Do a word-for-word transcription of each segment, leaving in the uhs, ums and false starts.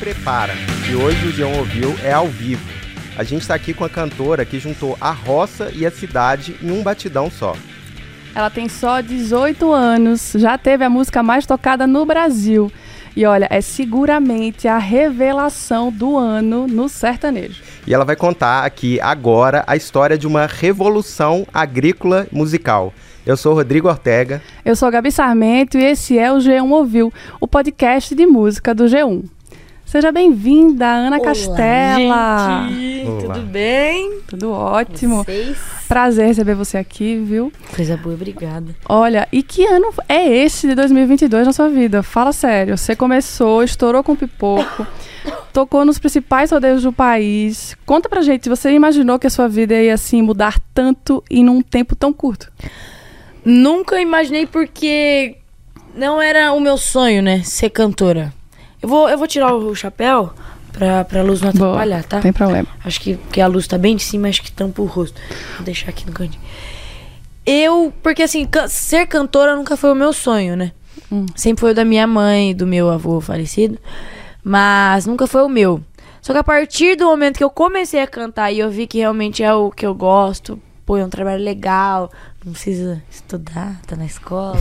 prepara, que hoje o G um Ouviu é ao vivo. A gente está aqui com a cantora que juntou a roça e a cidade em um batidão só. Ela tem só dezoito anos, já teve a música mais tocada no Brasil. E olha, é seguramente a revelação do ano no sertanejo. E ela vai contar aqui agora a história de uma revolução agrícola musical. Eu sou o Rodrigo Ortega. Eu sou a Gabi Sarmento e esse é o G um Ouviu, o podcast de música do G um. Seja bem-vinda, Ana Olá, Castela. Gente, Olá. tudo bem? Tudo ótimo. Vocês? Prazer receber você aqui, viu? Coisa boa, obrigada. Olha, e que ano é esse de dois mil e vinte e dois na sua vida? Fala sério, você começou, estourou com pipoco, tocou nos principais rodeios do país. Conta pra gente, você imaginou que a sua vida ia assim mudar tanto e num tempo tão curto? Nunca imaginei porque não era o meu sonho, né, ser cantora. Eu vou, eu vou tirar o chapéu pra, pra luz não atrapalhar, tá? Não tem problema. Acho que, que a luz tá bem de cima, acho que tampa o rosto. Vou deixar aqui no cantinho. Eu, porque assim, can- ser cantora nunca foi o meu sonho, né? Hum. Sempre foi o da minha mãe, do meu avô falecido, mas nunca foi o meu. Só que a partir do momento que eu comecei a cantar e eu vi que realmente é o que eu gosto, pô, é um trabalho legal, não precisa estudar, tá na escola.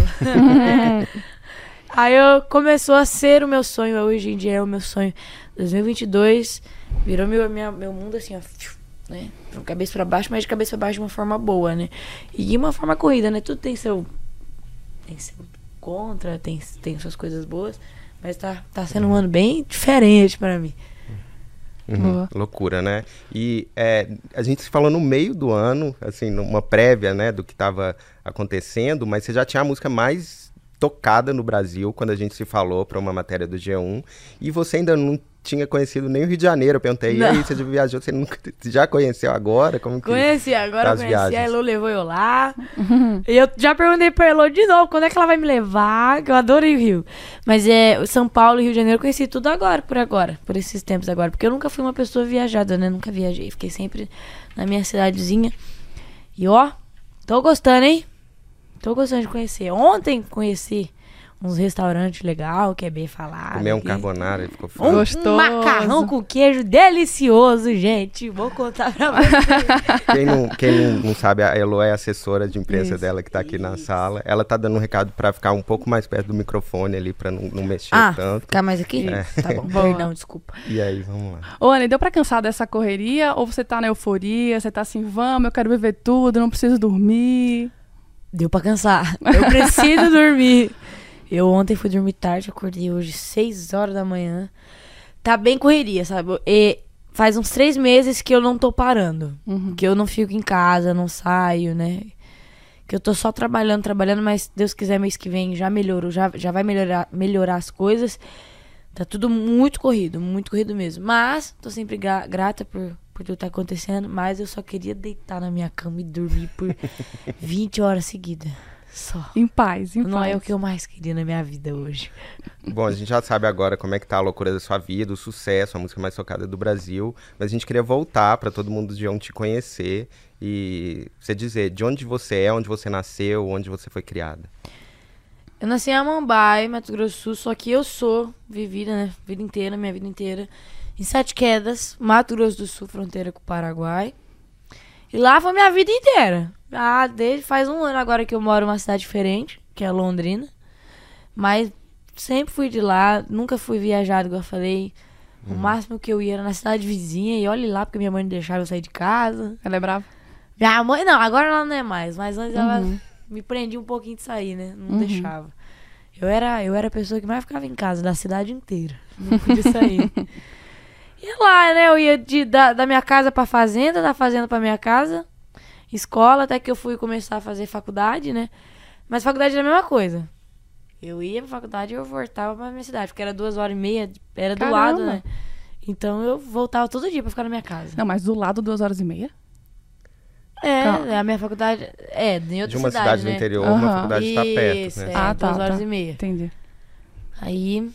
Aí eu começou a ser o meu sonho, hoje em dia é o meu sonho. dois mil e vinte e dois virou meu, minha, meu mundo assim, ó, né? De cabeça pra baixo, mas de cabeça pra baixo de uma forma boa, né? E de uma forma corrida, né? Tudo tem seu, tem seu contra, tem, tem suas coisas boas, mas tá, tá sendo um ano bem diferente pra mim. Uhum, loucura, né? E é, a gente se falou no meio do ano, assim, numa prévia, né, do que estava acontecendo, mas você já tinha a música mais tocada no Brasil quando a gente se falou para uma matéria do G um, e você ainda não tinha conhecido nem o Rio de Janeiro. Eu perguntei, e aí, você já viajou, você nunca, já conheceu agora? Como que Conheci, agora tá eu as conheci, viagens? a Elo levou eu lá. E eu já perguntei pra Elo de novo, quando é que ela vai me levar? Que eu adorei o Rio. Mas é, São Paulo e Rio de Janeiro eu conheci tudo agora, por agora, por esses tempos agora. Porque eu nunca fui uma pessoa viajada, né? Nunca viajei, fiquei sempre na minha cidadezinha. E ó, tô gostando, hein? Tô gostando de conhecer. Ontem conheci uns restaurantes legais, que é bem falado. Comer um aqui. carbonara, ele ficou Um, falando. Gostoso. um macarrão com queijo delicioso, gente. Vou contar pra vocês. Quem, não, quem não, não sabe, a Elo é a assessora de imprensa Isso. dela que tá aqui na sala. Ela tá dando um recado para ficar um pouco mais perto do microfone ali, para não, não mexer Ah, tanto. ficar mais aqui? É. Tá bom, Boa. perdão, desculpa. E aí, vamos lá. Ô, Ana, deu pra cansar dessa correria? Ou você tá na euforia, você tá assim, vamos, eu quero viver tudo, não preciso dormir? Deu pra cansar. Eu preciso dormir. Eu ontem fui dormir tarde, acordei hoje seis horas da manhã. Tá bem correria, sabe? E faz uns três meses que eu não tô parando. Uhum. Que eu não fico em casa, não saio, né? Que eu tô só trabalhando, trabalhando, mas se Deus quiser, mês que vem já melhorou, já, já vai melhorar, melhorar as coisas. Tá tudo muito corrido, muito corrido mesmo. Mas tô sempre gra- grata por, por tudo que tá acontecendo, mas eu só queria deitar na minha cama e dormir por vinte horas seguidas. Só. Em paz, em Não paz. é o que eu mais queria na minha vida hoje. Bom, a gente já sabe agora como é que tá a loucura da sua vida, o sucesso, a música mais tocada do Brasil, mas a gente queria voltar para todo mundo de onde te conhecer e você dizer de onde você é, onde você nasceu, onde você foi criada. Eu nasci em Amambai, Mato Grosso do Sul, só que eu sou vivida, né, vida inteira, minha vida inteira, em Sete Quedas, Mato Grosso do Sul, fronteira com o Paraguai. E lá foi minha vida inteira. Ah, desde faz um ano agora que eu moro em uma cidade diferente, que é Londrina. Mas sempre fui de lá, nunca fui viajado, igual eu falei. O máximo que eu ia era na cidade vizinha, e olhe lá, porque minha mãe não deixava eu sair de casa. Ela é brava? Minha mãe, não, agora ela não é mais, mas antes ela Uhum. me prendia um pouquinho de sair, né? Não Uhum. deixava. Eu era, eu era a pessoa que mais ficava em casa, da cidade inteira. Não podia sair. E lá, né? Eu ia de, da, da minha casa pra fazenda, da fazenda pra minha casa, escola, até que eu fui começar a fazer faculdade, né? Mas faculdade era a mesma coisa. Eu ia pra faculdade e eu voltava pra minha cidade, porque era duas horas e meia, era do Caramba. lado, né? Então eu voltava todo dia pra ficar na minha casa. Não, mas do lado, duas horas e meia? É, Calma. a minha faculdade é em outra De uma cidade, cidade né? do interior, Aham. uma faculdade está perto, Isso, né? é, Ah, tá, duas horas tá. e meia. Entendi. Aí.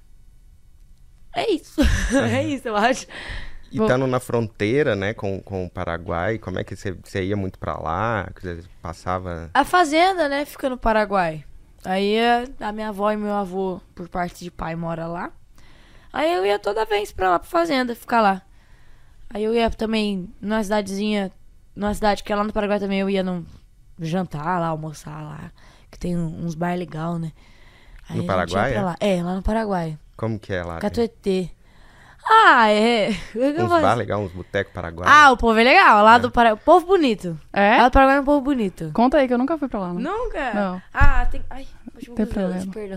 É isso. É isso, eu acho. E Vou- estando na fronteira, né, com, com o Paraguai, como é que você, você ia muito pra lá? Você passava... A fazenda, né, fica no Paraguai. Aí a- a minha avó e meu avô, por parte de pai, mora lá. Aí eu ia toda vez pra lá, pra fazenda, ficar lá. Aí eu ia também numa cidadezinha, numa cidade que é lá no Paraguai também, eu ia num jantar lá, almoçar lá, que tem uns bar legal, né? Aí no Paraguai? É? Lá. é, lá no Paraguai. Como que é lá? Catuetê. Ah, é. Uns bar legal, uns botecos paraguaios. Ah, o povo é legal, lá é. do Paraguai. Povo bonito. É? Lá do Paraguai é um povo bonito. Conta aí que eu nunca fui pra lá. Não? Nunca? Não. Ah, tem... Ai, último Tem problema. perdão.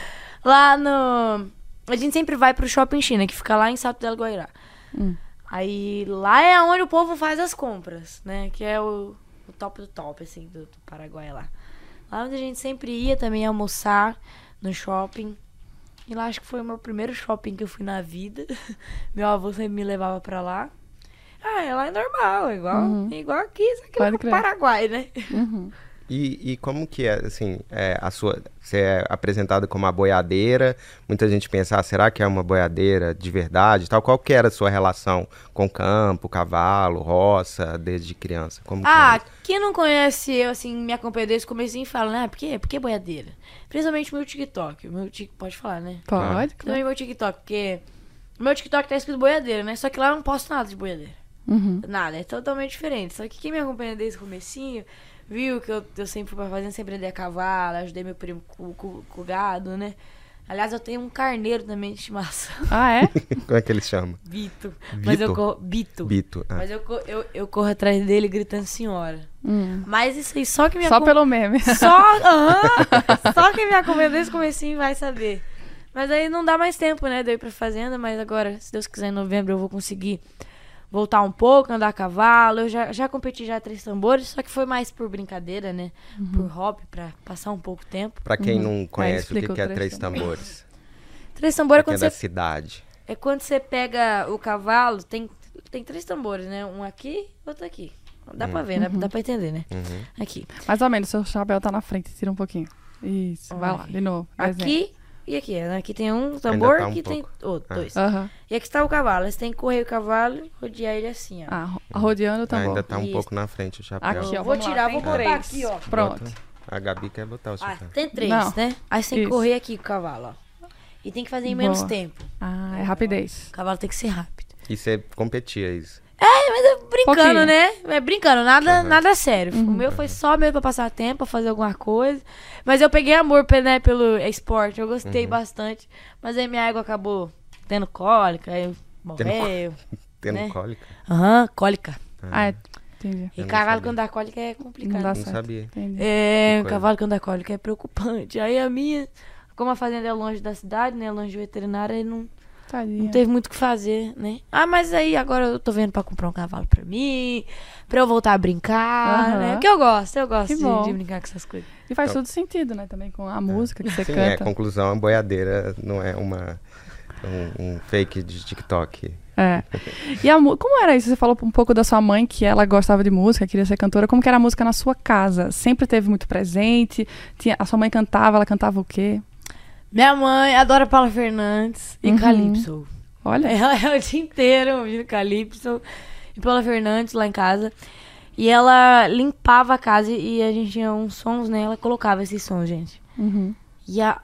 Lá no... A gente sempre vai pro Shopping China, que fica lá em Salto del Guairá. Hum. Aí lá é onde o povo faz as compras, né? Que é o, o top do top, assim, do, do Paraguai lá. Lá onde a gente sempre ia também almoçar no shopping. E lá acho que foi o meu primeiro shopping que eu fui na vida. Meu avô sempre me levava pra lá. Ah, é lá é normal, é igual, Uhum. é igual aqui, só que Pode é no crer. Paraguai, né? Uhum. E, e como que é, assim, é, a sua, você é apresentada como uma boiadeira, muita gente pensa, ah, será que é uma boiadeira de verdade e tal? Qual que era a sua relação com campo, cavalo, roça, desde criança? Como que Ah, era? quem não conhece eu, assim, me acompanha desde o comecinho fala, né? Por quê? Por que boiadeira? Principalmente meu TikTok. Meu tic... Pode falar, né? Pode? Claro. Também meu TikTok, porque o meu TikTok tá escrito boiadeira, né? Só que lá eu não posto nada de boiadeira. Uhum. Nada, é totalmente diferente. Só que quem me acompanha desde o comecinho viu que eu, eu sempre fui pra fazenda, sempre andei a cavalo, ajudei meu primo com, com, com o gado, né? Aliás, eu tenho um carneiro também de estimação. Ah, é? Como é que ele chama? Bito. Vito? Mas eu corro... Bito. Bito. Ah. Mas eu, co- eu, eu corro atrás dele gritando senhora. Hum. Mas isso aí, só que me Só acom- pelo meme. Só, aham, só quem me acompanha desde o comecinho vai saber. Mas aí não dá mais tempo, né? De eu ir pra fazenda, mas agora, se Deus quiser, em novembro eu vou conseguir voltar um pouco, andar a cavalo. Eu já, já competi já três tambores, só que foi mais por brincadeira, né? Uhum. Por hobby, pra passar um pouco tempo. Pra quem não conhece o que, explica o que é três três tambores. Três tambores é Pra quem quando é da você, cidade. é quando você pega o cavalo, tem, tem três tambores, né? Um aqui, outro aqui. Dá pra ver, né? Dá pra entender, né? Uhum. Aqui. Mais ou menos, seu chapéu tá na frente, tira um pouquinho. Isso, vai lá, de novo. desenha. Aqui e aqui. né? Aqui tem um tambor, tá um aqui tem pouco. outro, Ah. dois. Aham. E aqui está o cavalo. Você tem que correr o cavalo e rodear ele assim, ó. Ah, ro- rodeando tá bom. Ainda tá um Isso. pouco na frente o chapéu. Aqui, ó. Vou vamos lá, tirar, tem vou botar três. aqui, ó. Pronto. Bota. A Gabi quer botar o Ah, chapéu. tem três, Não. né? Aí você tem que Isso. correr aqui com o cavalo, ó. E tem que fazer em menos Boa. tempo. Ah, é rapidez. O cavalo tem que ser rápido. E você competia isso? É, mas é brincando, Pouquinho. né? É brincando, nada, Uhum. nada sério. O meu foi só mesmo pra passar tempo, pra fazer alguma coisa. Mas eu peguei amor pe- né, pelo esporte, eu gostei bastante. Mas aí minha égua acabou tendo cólica, aí morreu. Tendo Né? cólica? Aham, cólica. Ah, é. Entendi. E Eu não cavalo sabia. quando dá cólica é Não complicado. dá Não certo. sabia. Entendi. É, Que o coisa. cavalo quando dá cólica é preocupante. Aí a minha, como a fazenda é longe da cidade, né? Longe do veterinário, aí não, Tadinha. não teve muito o que fazer, né? Ah, mas aí agora eu tô vendo pra comprar um cavalo pra mim, pra eu voltar a brincar, Aham. né? Porque eu gosto, eu gosto Que de, bom. de brincar com essas coisas. E faz Então- todo sentido, né? Também com a música que você Sim, é, canta. conclusão, a boiadeira não é uma, um, um fake de TikTok. É. E a, mu- como era isso? Você falou um pouco da sua mãe, que ela gostava de música, queria ser cantora. Como que era a música na sua casa? Sempre teve muito presente? Tinha, a sua mãe cantava, ela cantava o quê? Minha mãe adora Paula Fernandes e Uhum. Calypso. Olha. Ela é o dia inteiro ouvindo Calypso e Paula Fernandes lá em casa. E ela limpava a casa e a gente tinha uns sons, né? Ela colocava esses sons, gente. Uhum. E a...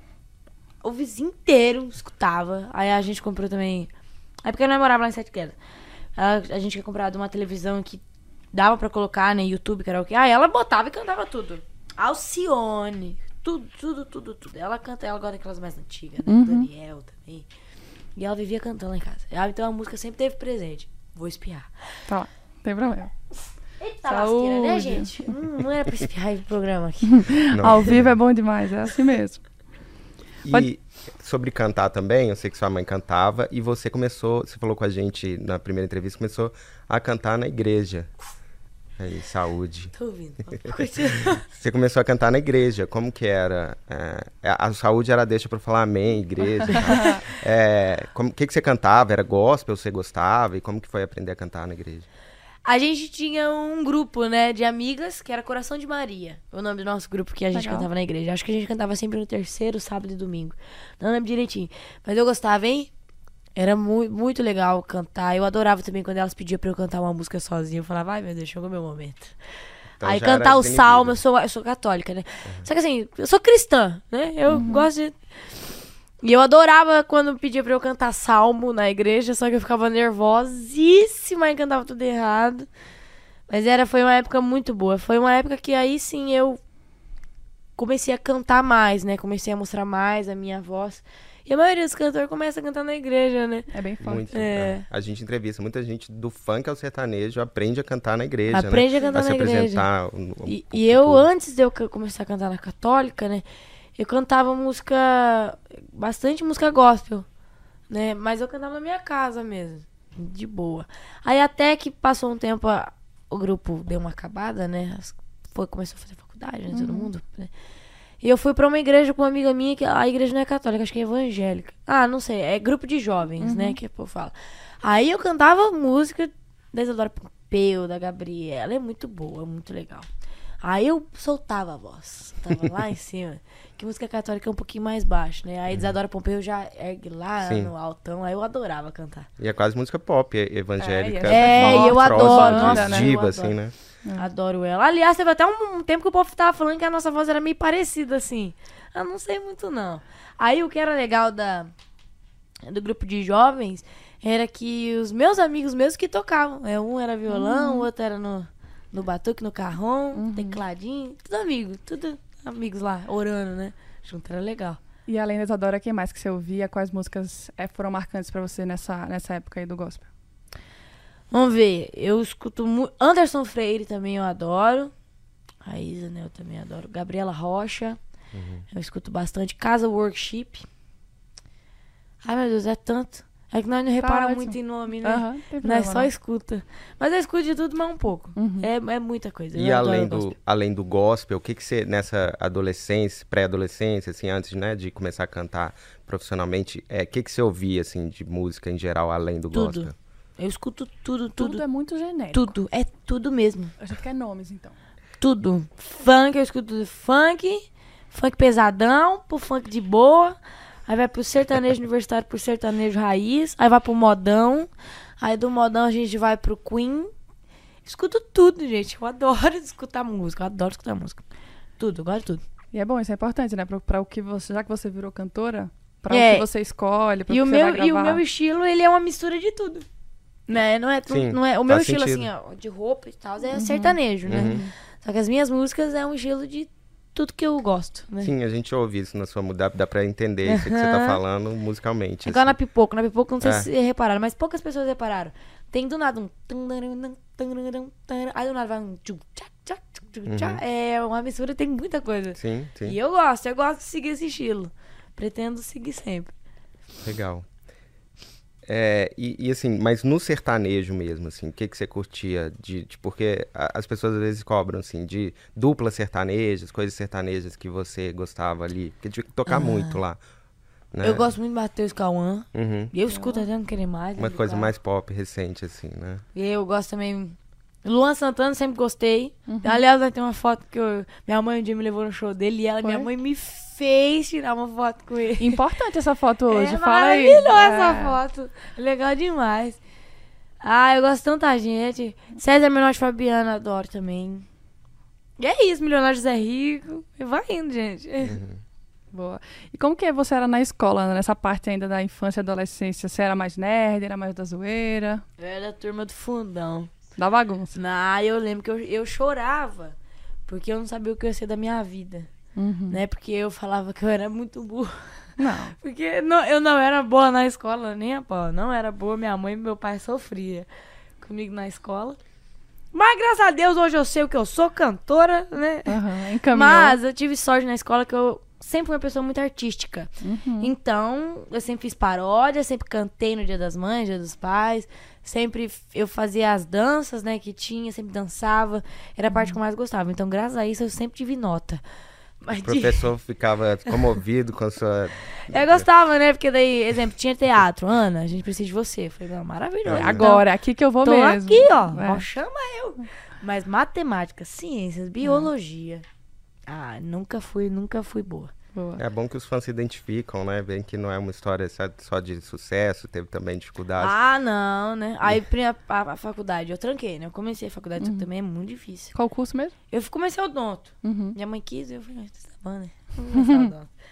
o vizinho inteiro escutava. Aí a gente comprou também... É porque eu não morava lá em Sete Quedas. A, a gente tinha comprado uma televisão que dava pra colocar, né? YouTube, karaokê. Aí ela botava e cantava tudo. Alcione. Tudo, tudo, tudo, tudo. Ela canta, ela gosta daquelas mais antigas, né? Uhum. Daniel também. E ela vivia cantando lá em casa. Ah, então a música sempre teve presente. Vou espiar. Tá lá. Não tem problema. Eita Saúde. lasqueira, né, gente? Hum, não era pra espiar esse programa aqui. Não. Ao vivo é bom demais, é assim mesmo. E Pode- sobre cantar também, eu sei que sua mãe cantava e você começou, você falou com a gente na primeira entrevista, começou a cantar na igreja. Aí, saúde. Tô ouvindo. Continua. Você começou a cantar na igreja, como que era? É, a saúde era deixa pra falar amém, igreja e tal. É, como, o que, que você cantava? Era gospel, você gostava? E como que foi aprender a cantar na igreja? A gente tinha um grupo, né, de amigas, que era Coração de Maria. O nome do nosso grupo que a gente Legal. cantava na igreja. Acho que a gente cantava sempre no terceiro, sábado e domingo. Não lembro direitinho. Mas eu gostava, hein? Era mu muito legal cantar. Eu adorava também quando elas pediam pra eu cantar uma música sozinha. Eu falava, ai meu Deus, chegou meu momento. Então Aí já era cantar o desinibida. salmo, eu sou, eu sou católica, né? Só que assim, eu sou cristã, né? Eu gosto de... E eu adorava quando pedia pra eu cantar salmo na igreja, só que eu ficava nervosíssima e cantava tudo errado. Mas era, foi uma época muito boa. Foi uma época que aí sim eu comecei a cantar mais, né? Comecei a mostrar mais a minha voz. E a maioria dos cantores começa a cantar na igreja, né? É bem forte. Muito, É. é. A gente entrevista muita gente do funk ao sertanejo, aprende a cantar na igreja, Aprende né? a cantar a na se igreja. apresentar. o- o- E, o- e eu, o- antes de eu ca- começar a cantar na católica, né? Eu cantava música, bastante música gospel, né? Mas eu cantava na minha casa mesmo, de boa. Aí até que passou um tempo, a- o grupo deu uma acabada, né? As- Foi, começou a fazer faculdade, né? Todo mundo, né? E eu fui pra uma igreja com uma amiga minha, que a igreja não é católica, acho que é evangélica. Ah, não sei, é grupo de jovens, né? Que o povo fala. Aí eu cantava música da Isadora Pompeu, da Gabriela, é muito boa, muito legal. Aí eu soltava a voz, tava lá em cima. Que música católica é um pouquinho mais baixo, né? Aí Isadora Pompeu já ergue lá Sim. no altão, aí eu adorava cantar. E é quase música pop, é- evangélica. É, e eu prosa adoro, de nossa, diva, eu adoro. assim, né? Adoro ela. Aliás, teve até um, um tempo que o povo tava falando que a nossa voz era meio parecida, assim. Eu não sei muito, não. Aí o que era legal da, do grupo de jovens era que os meus amigos mesmo que tocavam. É, um era violão, o outro era no, no batuque, no carrom, tecladinho. Tudo amigo, tudo amigos lá, orando, né? Junto, era legal. E além da Isadora, quem mais que você ouvia? Quais músicas eh, foram marcantes pra você nessa, nessa época aí do gospel? Vamos ver, eu escuto muito. Anderson Freire também eu adoro. A Isa, né, eu também adoro. Gabriela Rocha, eu escuto bastante. Casa Worship. Ai, meu Deus, é tanto. É que nós não reparamos ótimo. muito em nome, né? Aham, não tem Nós problema, só não. escuta. Mas eu escuto de tudo, mas um pouco. É, é muita coisa. E eu adoro além gospel. do, além do gospel, o que que você, nessa adolescência, pré-adolescência, assim, antes, né, de começar a cantar profissionalmente, é, o que que você ouvia, assim, de música em geral, além do Tudo. gospel? Eu escuto tudo, Tudo, tudo. é muito genérico. Tudo. É tudo mesmo. A gente quer nomes, então. Tudo. Funk, eu escuto funk. Funk pesadão, pro funk de boa. Aí vai pro sertanejo universitário, pro sertanejo raiz. Aí vai pro modão. Aí do modão a gente vai pro Queen. Escuto tudo, gente. Eu adoro escutar música. Eu adoro escutar música. Tudo, eu gosto de tudo. E é bom, isso é importante, né? Pra, pra o que você, já que você virou cantora, pra É. o que você escolhe, pra E o o, que você vai meu, gravar. e o meu estilo, ele é uma mistura de tudo. Né? Não é, tu, Sim, não é o meu faz estilo, sentido. assim, ó, de roupa e tal, é sertanejo, né? Uhum. Só que as minhas músicas é um estilo de tudo que eu gosto, né? Sim, a gente ouve isso na sua música, dá, dá pra entender isso que você tá falando musicalmente. É igual na assim. Pipoco. Na Pipoco, não sei É. se vocês repararam, mas poucas pessoas repararam. Tem do nada um... Aí do nada vai um... tchum, tchá, tchá, tchum, tchum, tchá. É uma mistura, tem muita coisa. Sim, sim, E eu gosto, eu gosto de seguir esse estilo. Pretendo seguir sempre. legal. É, e, e assim, mas no sertanejo mesmo, assim, o que que você curtia de, de- porque a- as pessoas às vezes cobram, assim, de duplas sertanejas, coisas sertanejas que você gostava ali, porque tinha que tocar muito lá, né? Eu gosto muito de Matheus Cauã. Uhum. E eu escuto até não querer mais. Uma né, coisa do mais pop, recente, assim, né? E eu gosto também. Luan Santana, sempre gostei. Aliás, vai ter uma foto que eu- minha mãe um dia me levou no show dele e ela, Foi? minha mãe me fez tirar uma foto com ele. Importante essa foto hoje, é fala aí. maravilhosa É. essa foto. Legal demais. Ah, eu gosto de tanta gente. César Menotti e Fabiana, adoro também. E é isso, Milionário José Rico. E vai indo, gente. Boa. E como que você era na escola, né? Nessa parte ainda da infância e adolescência? Você era mais nerd, era mais da zoeira, Eu era da turma do fundão. da bagunça? Ah, eu lembro que eu, eu chorava. Porque eu não sabia o que ia ser da minha vida. Uhum. Né? Porque eu falava que eu era muito burra. Não. Porque não, eu não era boa na escola, nem a pau. Não era boa, minha mãe e meu pai sofria comigo na escola. Mas graças a Deus hoje eu sei o que eu sou, cantora, né? Uhum. Encaminhou. Mas eu tive sorte na escola que eu sempre fui uma pessoa muito artística. Uhum. Então, eu sempre fiz paródia, sempre cantei no Dia das Mães, Dia dos Pais. Sempre f- eu fazia as danças, né, que tinha, sempre dançava. Era a parte que eu mais gostava. Então, graças a isso, eu sempre tive nota. Mas O de- professor ficava comovido com a sua... Eu gostava, né? Porque daí, exemplo, tinha teatro. Ana, a gente precisa de você. Eu falei, não, maravilhoso. É, Agora, é aqui que eu vou Então, tô mesmo. aqui, ó. É. Ó, chama eu. Mas matemática, ciências, biologia. Ah, nunca fui, nunca fui boa. Boa. É bom que os fãs se identificam, né? Veem que não é uma história só- só de sucesso, teve também dificuldades. Ah, não, né? Aí pri- a, a, a faculdade, eu tranquei, né? Eu comecei a faculdade, só que também é muito difícil. Qual curso mesmo? Eu comecei odonto. Uhum. Minha mãe quis, eu falei, ah, tá bom, né? Vou começar odonto.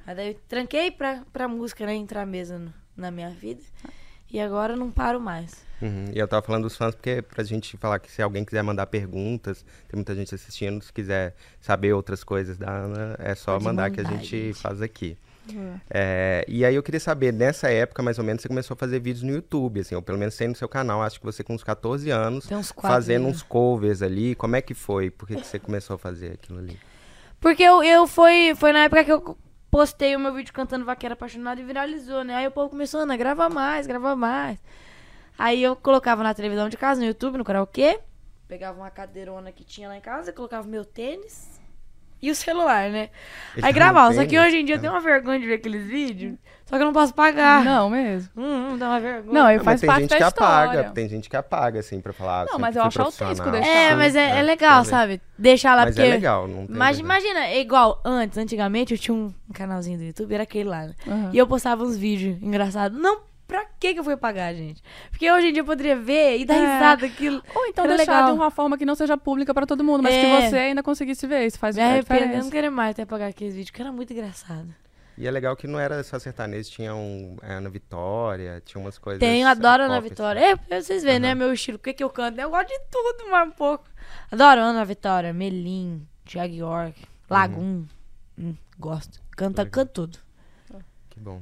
Aí daí eu tranquei pra, pra música, né? Entrar mesmo no, na minha vida. E agora eu não paro mais. Uhum. E eu tava falando dos fãs porque pra gente falar que se alguém quiser mandar perguntas, tem muita gente assistindo, se quiser saber outras coisas da Ana, é só Pode mandar, mandar, que a gente, gente. faz aqui. Uhum. É, e aí eu queria saber, nessa época, mais ou menos, você começou a fazer vídeos no YouTube, assim, ou pelo menos tem no seu canal, acho que você com uns catorze anos, Tem uns quatro fazendo anos. uns covers ali. Como é que foi? Por que, que você começou a fazer aquilo ali? Porque eu, eu foi, foi na época que eu postei o meu vídeo cantando Vaqueira Apaixonada e viralizou, né? Aí o povo começou, Ana, grava mais, grava mais. Aí eu colocava na televisão de casa, no YouTube, no karaokê. Pegava uma cadeirona que tinha lá em casa, colocava meu tênis e o celular, né? Ele Aí tá gravava. no Só que tênis? hoje em dia eu tenho uma vergonha de ver aqueles vídeos. Só que eu não posso pagar. Não mesmo. Hum, hum, dá uma vergonha. Não, ele Ah, faz mas tem parte gente da que história. apaga, tem gente que apaga, assim, pra falar. Não, sempre mas eu fui acho autêntico profissional. deixar. É, Sim, mas é, é é, legal, fazer. sabe? Deixar lá, Mas porque... é legal, não tem Mas problema. imagina, é igual antes, antigamente eu tinha um, um canalzinho do YouTube, era aquele lá, né? Uhum. E eu postava uns vídeos engraçados. Não, pra que que eu fui pagar, gente? Porque hoje em dia eu poderia ver e dar É. risada aquilo. Ou então Era deixar legal. de uma forma que não seja pública pra todo mundo, mas É. que você ainda conseguisse ver. Isso faz Me a arrependo, eu diferença. não queria mais ter pagar aqueles vídeos, que era muito engraçado. E é legal que não era só sertanejo, tinha um é, Ana Vitória, tinha umas coisas... Tenho, adoro é, Ana pop, Vitória. assim. É, pra vocês verem, né, Aham. meu estilo, o que que eu canto, né? Eu gosto de tudo, mais um pouco. Adoro Ana Vitória, Melim, Thiago York, Lagoon. Hum, gosto. Canta, Legal. canto tudo. Que bom.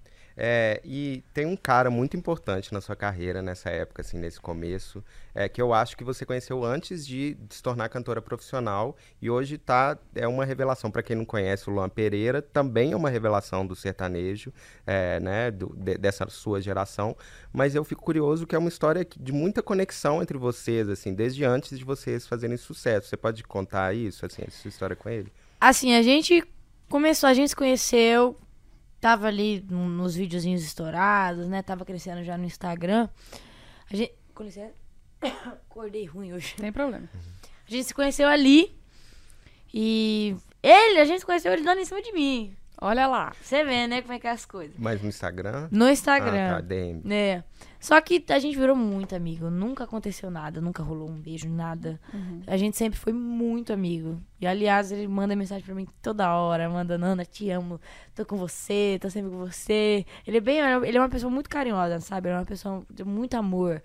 É, e tem um cara muito importante na sua carreira nessa época, assim, nesse começo, é, que eu acho que você conheceu antes de, de se tornar cantora profissional e hoje tá, é uma revelação. Para quem não conhece, o Luan Pereira também é uma revelação do sertanejo, é, né, do, de- dessa sua geração, mas eu fico curioso que é uma história que- de muita conexão entre vocês, assim, desde antes de vocês fazerem sucesso. Você pode contar isso, assim, essa sua história com ele? Assim, a gente começou, a gente se conheceu, tava ali no- nos videozinhos estourados, né? Tava crescendo já no Instagram. A gente... Com licença. Acordei ruim hoje. Tem problema. A gente se conheceu ali e ele, a gente se conheceu ele dando em cima de mim. Olha lá. Você vê, né, como é que é as coisas. Mas no Instagram? No Ah, Instagram. tá, D M. É. Só que a gente virou muito amigo. Nunca aconteceu nada, nunca rolou um beijo, nada. A gente sempre foi muito amigo. E aliás, ele manda mensagem pra mim toda hora, manda, Nana, te amo, tô com você, tô sempre com você. Ele é bem, ele é uma pessoa muito carinhosa, sabe? Ele é uma pessoa de muito amor.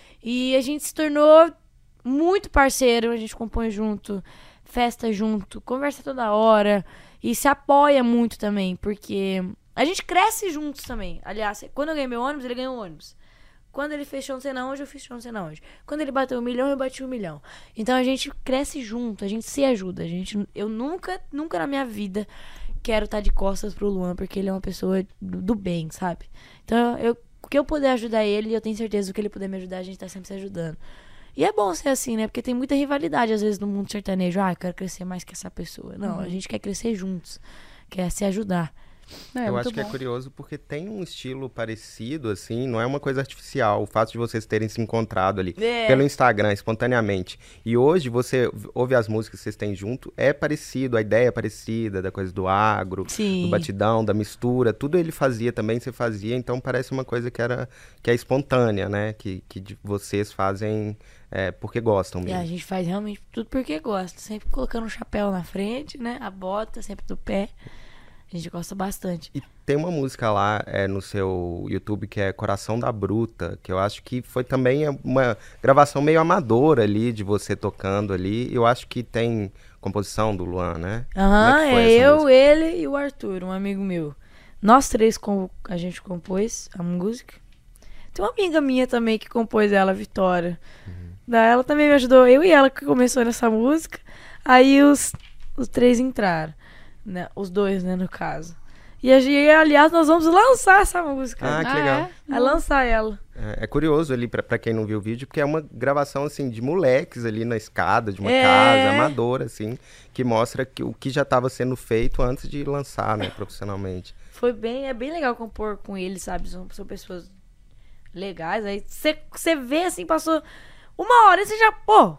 E a gente se tornou muito parceiro, a gente compõe junto, festa junto, conversa toda hora e se apoia muito também, porque a gente cresce juntos também. Aliás, quando eu ganhei meu ônibus, ele ganhou um ônibus. Quando ele fez show não sei na onde, eu fiz show não sei na onde. Quando ele bateu um milhão, eu bati um milhão. Então a gente cresce junto, a gente se ajuda. A gente, eu nunca, nunca na minha vida quero estar de costas pro Luan, porque ele é uma pessoa do, do bem, sabe? Então eu, o que eu puder ajudar ele, eu tenho certeza que o que ele puder me ajudar, a gente tá sempre se ajudando. E é bom ser assim, né? Porque tem muita rivalidade, às vezes, no mundo sertanejo. Ah, eu quero crescer mais que essa pessoa. Não, a gente quer crescer juntos. Quer se ajudar. É, eu muito acho que bom. é curioso porque tem um estilo parecido, assim, não é uma coisa artificial, o fato de vocês terem se encontrado ali É. pelo Instagram, espontaneamente. E hoje você ouve as músicas que vocês têm junto, é parecido, a ideia é parecida, da coisa do agro, Sim. do batidão, da mistura, tudo ele fazia também, você fazia, então parece uma coisa que, era, que é espontânea, né? Que, que de- vocês fazem é, porque gostam E mesmo. a gente faz realmente tudo porque gosta. Sempre colocando o chapéu na frente, né? A bota, sempre do pé. A gente gosta bastante. E tem uma música lá é, no seu YouTube que é Coração da Bruta, que eu acho que foi também uma gravação meio amadora ali, de você tocando ali. Eu acho que tem composição do Luan, né? Aham, Como é que foi é essa eu, música? ele e o Arthur, um amigo meu. Nós três com, a gente compôs a música. Tem uma amiga minha também que compôs ela, a Vitória. Daí ela também me ajudou. Eu e ela que começou nessa música. Aí os, os três entraram. Né? Os dois, né, no caso. E, a gente, aliás, nós vamos lançar essa música. Ah, que Ah, legal. é? Vai lançar ela. É, é curioso ali, pra, pra quem não viu o vídeo, porque é uma gravação, assim, de moleques ali na escada de uma É. casa, amadora, assim, que mostra que, o que já estava sendo feito antes de lançar, né, profissionalmente. Foi bem, é bem legal compor com eles, sabe? São, são pessoas legais. Aí você vê assim, passou uma hora e você já, pô,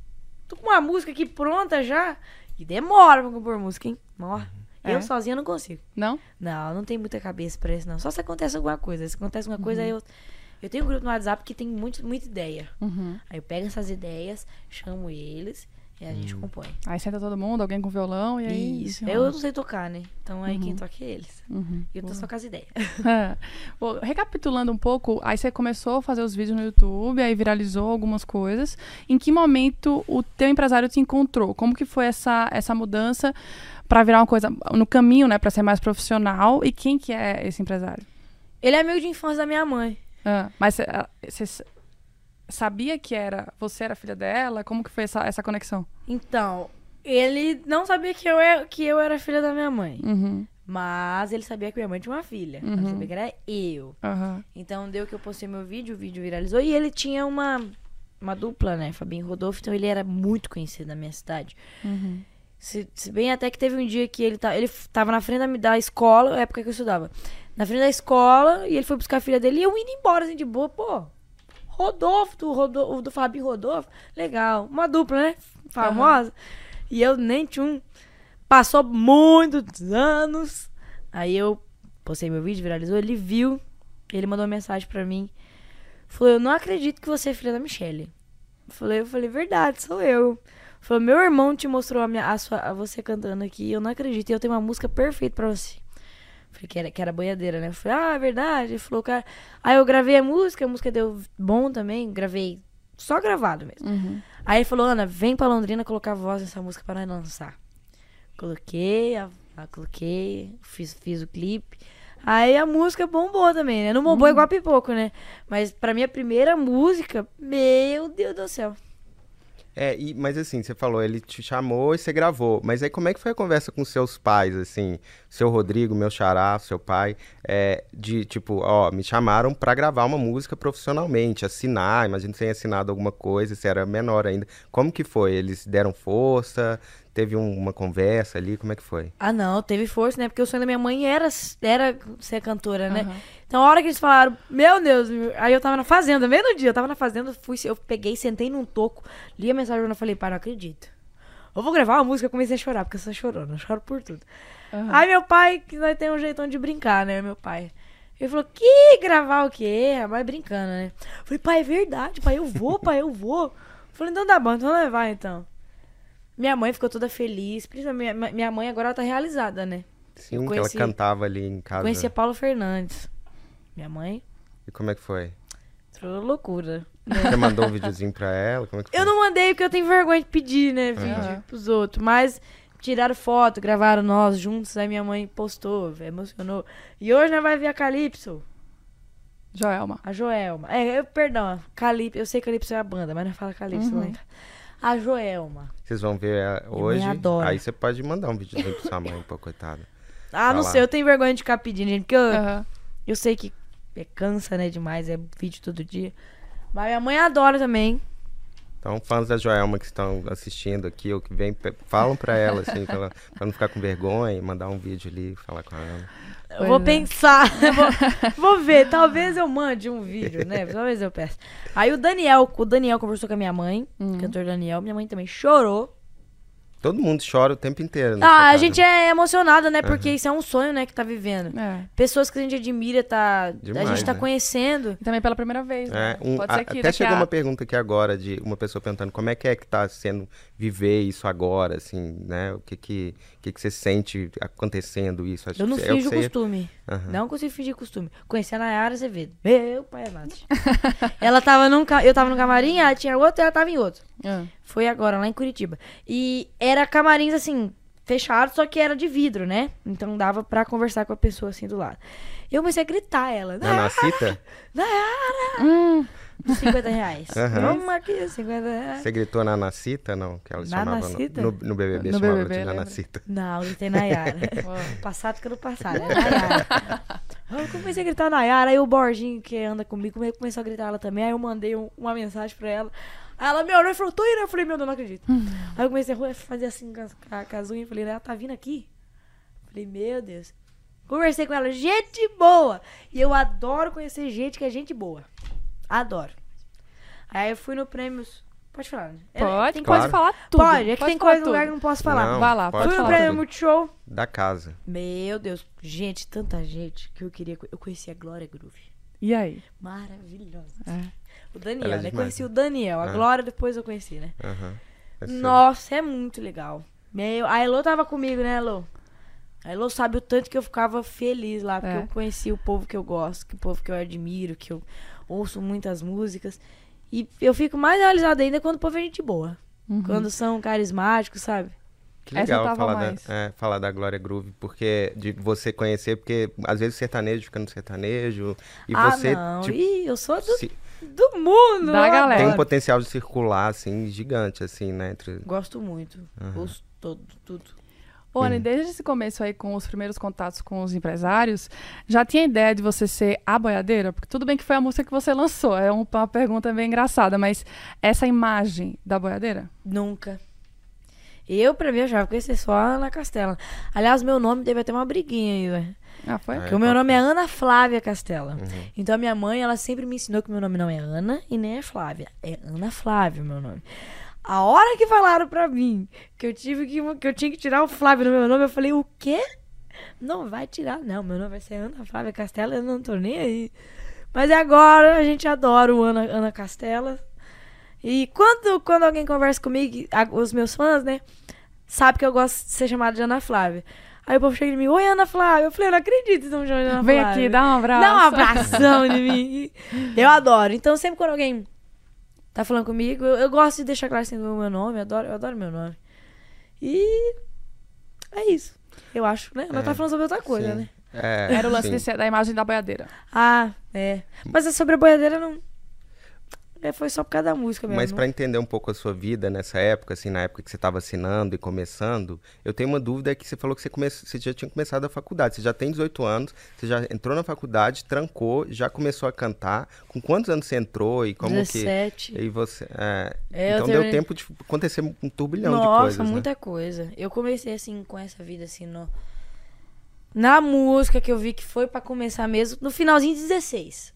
tô com uma música aqui pronta já. E demora pra compor música, hein? Nossa, É. eu sozinha não consigo. Não? Não, não tenho muita cabeça pra isso, não. Só se acontece alguma coisa. Se acontece alguma coisa, aí eu. Eu tenho um grupo no WhatsApp que tem muito, muita ideia. Uhum. Aí eu pego essas ideias, chamo eles E a gente Hum. compõe. Aí senta todo mundo, alguém com violão e aí... Isso. desenrola. Eu não sei tocar, né? Então aí Uhum. quem toca é eles. Uhum. E eu tô Boa. só com as ideias. É. Bom, recapitulando um pouco, aí você começou a fazer os vídeos no YouTube, aí viralizou algumas coisas. Em que momento o teu empresário te encontrou? Como que foi essa, essa mudança para virar uma coisa no caminho, né, para ser mais profissional? E quem que é esse empresário? Ele é amigo de infância da minha mãe. Ah, mas você sabia que era você era filha dela? Como que foi essa, essa conexão? Então, ele não sabia que eu, era, que eu era filha da minha mãe. Uhum, Mas ele sabia que minha mãe tinha uma filha. Uhum. Ele sabia que era eu. uhum, Então deu que eu postei meu vídeo, o vídeo viralizou. E ele tinha uma, uma dupla, né? Fabinho e Rodolfo. Então ele era muito conhecido na minha cidade. uhum. Se, se bem até que teve um dia que ele, tá, ele tava na frente da, da escola, na época que eu estudava. Na frente da escola, e ele foi buscar a filha dele. E eu indo embora, assim, de boa. Pô, Rodolfo, do, Rodolfo, do Fabinho Rodolfo. Legal. Uma dupla, né? Famosa. E eu nem tinha um... Passou muitos anos. Aí eu postei meu vídeo, viralizou. Ele viu. Ele mandou uma mensagem pra mim. Falou, eu não acredito que você é filha da Michelle. Eu falei, eu falei, verdade, sou eu. Falou, meu irmão te mostrou a, minha, a, sua, a você cantando aqui. Eu não acredito. E eu tenho uma música perfeita pra você. Falei que era, que era boiadeira, né? Eu falei, ah, é verdade. Ele falou, cara. Aí eu gravei a música, a música deu bom também. Gravei só gravado mesmo. Uhum. Aí ele falou, Ana, vem pra Londrina colocar a voz nessa música pra nós lançar. Coloquei, a, a, coloquei, fiz, fiz o clipe. Aí a música bombou também, né? Não bombou Uhum. igual a Pipoco, né? Mas pra minha primeira música, meu Deus do céu. É, e, mas assim, você falou, ele te chamou e você gravou. Mas aí como é que foi a conversa com seus pais, assim? Seu Rodrigo, meu xará, seu pai, é, de tipo, ó, me chamaram pra gravar uma música profissionalmente, assinar, imagina que você tenha assinado alguma coisa, você era menor ainda. Como que foi? Eles deram força? Teve um- uma conversa ali? Como é que foi? Ah, não, teve força, né? Porque o sonho da minha mãe era, era ser cantora, né? Aham. Então, a hora que eles falaram, meu Deus, aí eu tava na fazenda, meio no dia, eu tava na fazenda, fui, eu peguei, sentei num toco, li a mensagem e falei, pai, não acredito. Eu vou gravar uma música, eu comecei a chorar, porque eu sou chorona, eu choro por tudo. Aham. Aí meu pai, que vai ter um jeitão de brincar, né, meu pai. Ele falou, que gravar o quê? A mãe brincando, né? Eu falei, pai, é verdade, pai, eu vou, pai, eu vou. Eu falei, então tá bom, então levar, então. Minha mãe ficou toda feliz, principalmente minha, minha mãe agora ela tá realizada, né? Sim, Eu que conheci- ela cantava ali em casa. Conheci a Paula Fernandes. Minha mãe, E como é que foi? entrou loucura. Você mandou um videozinho pra ela? Como é que foi? Eu não mandei porque eu tenho vergonha de pedir, né, vídeo Aham. pros outros. Mas tiraram foto, gravaram nós juntos, aí minha mãe postou, emocionou. E hoje nós vai ver a Calypso, Joelma. a Joelma. É, eu, perdão, Calypso, eu sei que Calypso é a banda, mas não fala Calypso, Uhum. né? A Joelma. Vocês vão ver é, mãe hoje. adora. Aí você pode mandar um videozinho pra sua mãe, pô, coitada. Ah, não Vai lá. sei, eu tenho vergonha de ficar pedindo, gente, porque eu, Aham. eu sei que é, cansa, né, demais, é vídeo todo dia. Mas minha mãe adora também. Então, fãs da Joelma que estão assistindo aqui ou que vem, pe- falam pra ela, assim, pra, ela, pra não ficar com vergonha, e mandar um vídeo ali, falar com ela. Eu Pois vou é. pensar, eu vou, vou ver, talvez eu mande um vídeo, né? Talvez eu peça. Aí o Daniel, o Daniel conversou com a minha mãe, Uhum. o cantor Daniel, minha mãe também chorou. Todo mundo chora o tempo inteiro. na Ah, sua a casa. gente é emocionada, né? Porque isso é um sonho, né, que tá vivendo. É. Pessoas que a gente admira, tá, a Demais, gente tá né? conhecendo. E também pela primeira vez, né? É, um- Pode a- ser que até daqui chegou a... uma pergunta aqui agora de uma pessoa perguntando como é que é que tá sendo viver isso agora, assim, né? O que que, o que, que você sente acontecendo isso? Acho Eu não que é o finjo que você- costume. Aham. Não consigo fingir costume. Conheci a Nayara Azevedo. Meu pai amado. Ela tava num... ca- Eu tava no camarim, ela tinha outro e ela tava em outro. Ah. Foi agora, lá em Curitiba. E era camarins, assim, fechados, só que era de vidro, né? Então dava pra conversar com a pessoa, assim, do lado. Eu comecei a gritar ela. Na Nacita? Nayara! Hum. cinquenta reais. Aham. Vamos aqui, cinquenta reais. Você gritou na Nacita, não? Que ela chamava no, Nanacita? no, no B B B, No chamava B B B, de lembra? Nanacita. Não, eu gritei Nayara. Uau. Passado que no passado, é Nayara. Eu comecei a gritar Nayara, aí o Borginho, que anda comigo, come- começou a gritar ela também. Aí eu mandei um- uma mensagem pra ela. Aí ela me olhou e falou, tô indo. Eu falei, meu Deus, não acredito. Aí eu comecei a fazer assim com as, com as unhas. Falei, ela tá vindo aqui? Falei, meu Deus. Conversei com ela, gente boa. E eu adoro conhecer gente que é gente boa. Adoro. Aí eu fui no Prêmios... Pode falar, né? É, Pode, tem Claro. pode falar tudo. Pode, é que tem falar coisa no lugar que tudo. eu não posso falar. Não, Vai lá, pode Fui no falar Prêmio tudo. Multishow. Da casa. Meu Deus, gente, tanta gente que eu queria. co- Eu conheci a Glória Groove. E aí? Maravilhosa. É. O Daniel, Ela é né? demais, Conheci né? o Daniel. A Ah. Glória depois eu conheci, né? Aham. Essa... Nossa, é muito legal. Meu, a Elô tava comigo, né, Elô? A Elô sabe o tanto que eu ficava feliz lá, porque É. eu conheci o povo que eu gosto, que o povo que eu admiro, que eu ouço muitas músicas. E eu fico mais realizada ainda quando o povo é gente boa. Uhum. Quando são carismáticos, sabe? Que Essa eu legal tava falar mais. da, é, falar da Glória Groove, porque de você conhecer, porque às vezes o sertanejo fica no sertanejo e ah, você não. tipo, Ih, eu sou do, se- do mundo. Da eu galera. tem um adoro. potencial de circular assim gigante assim, né, entre... Gosto muito. Aham. Ouço todo, tudo. Ô, Anny, Uhum. desde esse começo aí com os primeiros contatos com os empresários, já tinha ideia de você ser a boiadeira? Porque tudo bem que foi a música que você lançou, é um- uma pergunta bem engraçada, mas essa imagem da boiadeira? Nunca. Eu, pra mim, eu já conheci só a Ana Castela. Aliás, meu nome teve até uma briguinha aí, velho. Ah, foi? Ah, Porque o meu qual nome foi? é Ana Flávia Castela. Uhum. Então a minha mãe, ela sempre me ensinou que meu nome não é Ana e nem é Flávia. É Ana Flávia o meu nome. A hora que falaram pra mim que eu, tive que, que eu tinha que tirar o Flávio do meu nome, eu falei, o quê? Não vai tirar, não. Meu nome vai ser Ana Flávia Castela, eu não tô nem aí. Mas agora a gente adora o Ana, Ana Castela. E quando, quando alguém conversa comigo, a- os meus fãs, né, sabe que eu gosto de ser chamada de Ana Flávia. Aí o povo chega em mim, oi, Ana Flávia. Eu falei, eu não acredito que estão me chamando de Ana Vem Flávia. aqui, dá um abraço. Dá um abração de mim. Eu adoro. Então, sempre quando alguém tá falando comigo, eu, eu gosto de deixar claro assim o meu nome. Eu adoro, eu adoro meu nome. E é isso. Eu acho, né? Ela É, tá falando sobre outra coisa, sim. né? É, Era o lance sim. de ser- da imagem da boiadeira. Ah, é. Mas é sobre a boiadeira, não... É, foi só por causa da música mesmo. Mas para entender um pouco a sua vida nessa época, assim, na época que você estava assinando e começando, eu tenho uma dúvida que você falou que você, come... você já tinha começado a faculdade. Você já tem dezoito anos, você já entrou na faculdade, trancou, já começou a cantar. Com quantos anos você entrou e como dezessete. que... E você... é, É, eu então terminei- deu tempo de acontecer um turbilhão Nossa, de coisas, né? muita coisa. Eu comecei assim com essa vida assim no... na música que eu vi que foi pra começar mesmo no finalzinho de dezesseis.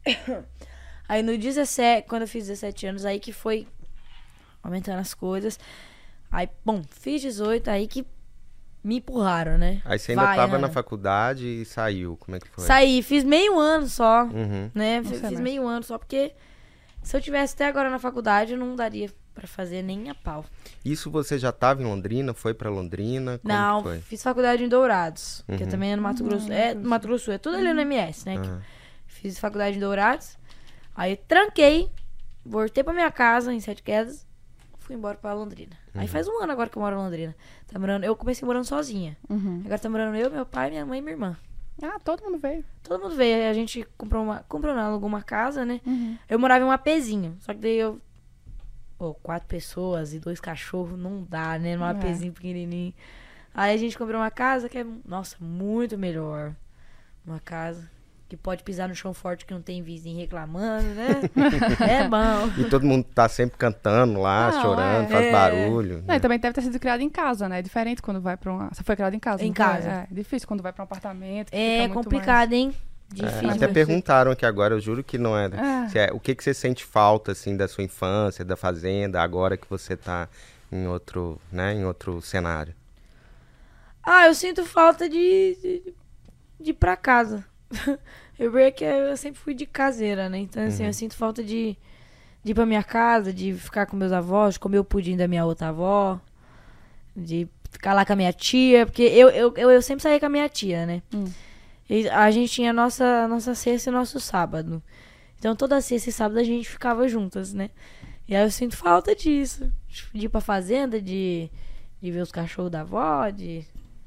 Aí no dezessete, quando eu fiz dezessete anos, aí que foi aumentando as coisas. Aí, bom, fiz dezoito, aí que me empurraram, né? Aí você ainda Vai, estava Ana. na faculdade e saiu, como é que foi? Saí, fiz meio ano só, Uhum. né? Um Fiz semestre. meio ano só porque se eu tivesse até agora na faculdade, eu não daria pra fazer nem a pau. Isso você já estava em Londrina? Foi para Londrina? Como Não, que foi? fiz faculdade em Dourados, que Uhum. também é no Mato Grosso. É, no Mato Grosso, é tudo ali no M S, né? Aham. Fiz faculdade em Dourados. Aí tranquei, voltei pra minha casa em Sete Quedas, fui embora pra Londrina. Aí faz um ano agora que eu moro em Londrina. Tá morando, eu comecei morando sozinha. Uhum. Agora tá morando eu, meu pai, minha mãe e minha irmã. Ah, todo mundo veio. Todo mundo veio, aí a gente comprou uma, comprou não, alugou uma casa, né? Uhum. Eu morava em um apezinho, só que daí eu... Pô, quatro pessoas e dois cachorros, não dá, né? Num É. apezinho pequenininho. Aí a gente comprou uma casa que é, nossa, muito melhor. Uma casa que pode pisar no chão forte que não tem vizinho reclamando, né? É bom. E todo mundo tá sempre cantando lá, Não, chorando, é. faz É. barulho. Não, né? e também deve ter sido criado em casa, né? É diferente quando vai pra uma... Você foi criado em casa, Em não foi? casa. É, difícil quando vai pra um apartamento. que É fica muito complicado, hein? É, Difícil. até mas- perguntaram aqui agora, eu juro que não é. É. Se é- o que, que você sente falta, assim, da sua infância, da fazenda, agora que você tá em outro, né, em outro cenário? Ah, eu sinto falta de, de, de ir pra casa. Eu vejo que eu sempre fui de caseira, né? Então, assim, Uhum. eu sinto falta de, de ir pra minha casa, de ficar com meus avós, de comer o pudim da minha outra avó, de ficar lá com a minha tia, porque eu, eu, eu, eu sempre saía com a minha tia, né? Hum. E a gente tinha a nossa, nossa sexta e nosso sábado. Então, toda sexta e sábado a gente ficava juntas, né? E aí eu sinto falta disso. De ir pra fazenda, de, de ver os cachorros da avó, de...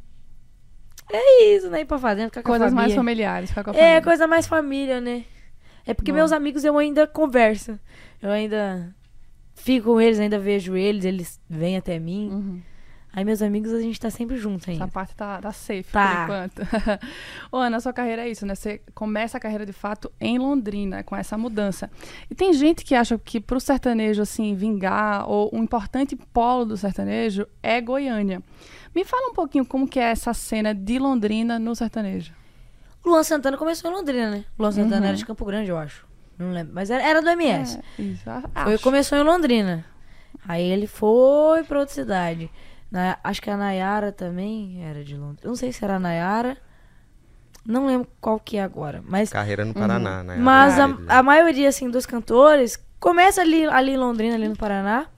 É isso, né? Ir pra fazenda, ficar com Coisas a família. mais familiares, ficar com a É, família. coisa mais família, né? É porque Bom. meus amigos eu ainda converso. Eu ainda fico com eles, ainda vejo eles, eles vêm até mim. Uhum. Aí meus amigos a gente tá sempre junto ainda. Essa parte tá, tá safe, Tá. por enquanto. Ô, Ana, a sua carreira é isso, né? Você começa a carreira, de fato, em Londrina, com essa mudança. E tem gente que acha que pro sertanejo, assim, vingar, ou um importante polo do sertanejo é Goiânia. Me fala um pouquinho como que é essa cena de Londrina no sertanejo. Luan Santana começou em Londrina, né? Luan Santana Uhum. era de Campo Grande, eu acho. Não lembro. Mas era, era do M S. É, isso, a- Foi, acho. começou em Londrina. Aí ele foi pra outra cidade. Na- acho que a Nayara também era de Londrina. Eu não sei se era a Nayara. Não lembro qual que é agora. Mas, Carreira no Paraná, né? mas a, Deles, né? a maioria, assim, dos cantores começa ali, ali em Londrina, ali no Paraná.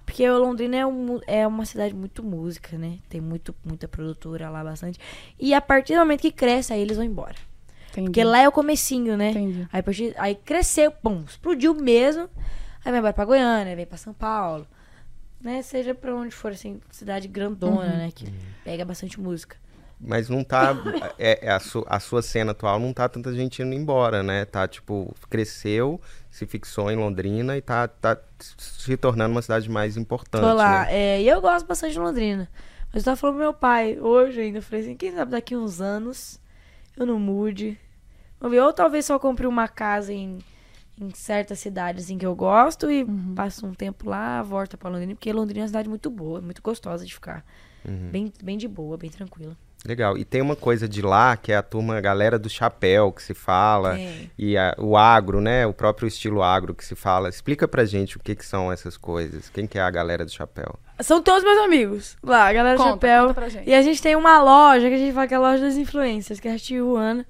Porque Londrina é, um, é uma cidade muito música, né? Tem muito, muita produtora lá, bastante. E a partir do momento que cresce, aí eles vão embora. Entendi. Porque lá é o comecinho, né? Entendi. Aí, a partir, aí cresceu, pum, explodiu mesmo. Aí vai embora pra Goiânia, vem pra São Paulo. Né? Seja pra onde for, assim, cidade grandona, Uhum. né? Que pega bastante música. Mas não tá. É, é a, su, a sua cena atual não tá tanta gente indo embora, né? Tá, tipo, cresceu, se fixou em Londrina e tá, tá se tornando uma cidade mais importante. Tô lá. Né? É, e eu gosto bastante de Londrina. Mas eu tava falando pro meu pai hoje ainda. Eu falei assim, quem sabe daqui uns anos eu não mude. Vamos ver, ou talvez só compre uma casa em, em certas cidades assim, que eu gosto e Uhum. passo um tempo lá, volta pra Londrina. Porque Londrina é uma cidade muito boa, muito gostosa de ficar. Uhum. Bem, bem de boa, bem tranquila. Legal. E tem uma coisa de lá, que é a turma, a galera do chapéu que se fala, Tem. e a, o agro, né? O próprio estilo agro que se fala. Explica pra gente o que, que são essas coisas. Quem que é a galera do chapéu? São todos meus amigos lá, a galera do Conta, chapéu. conta pra gente. E a gente tem uma loja que a gente fala que é a loja das influências, que é a Tijuana.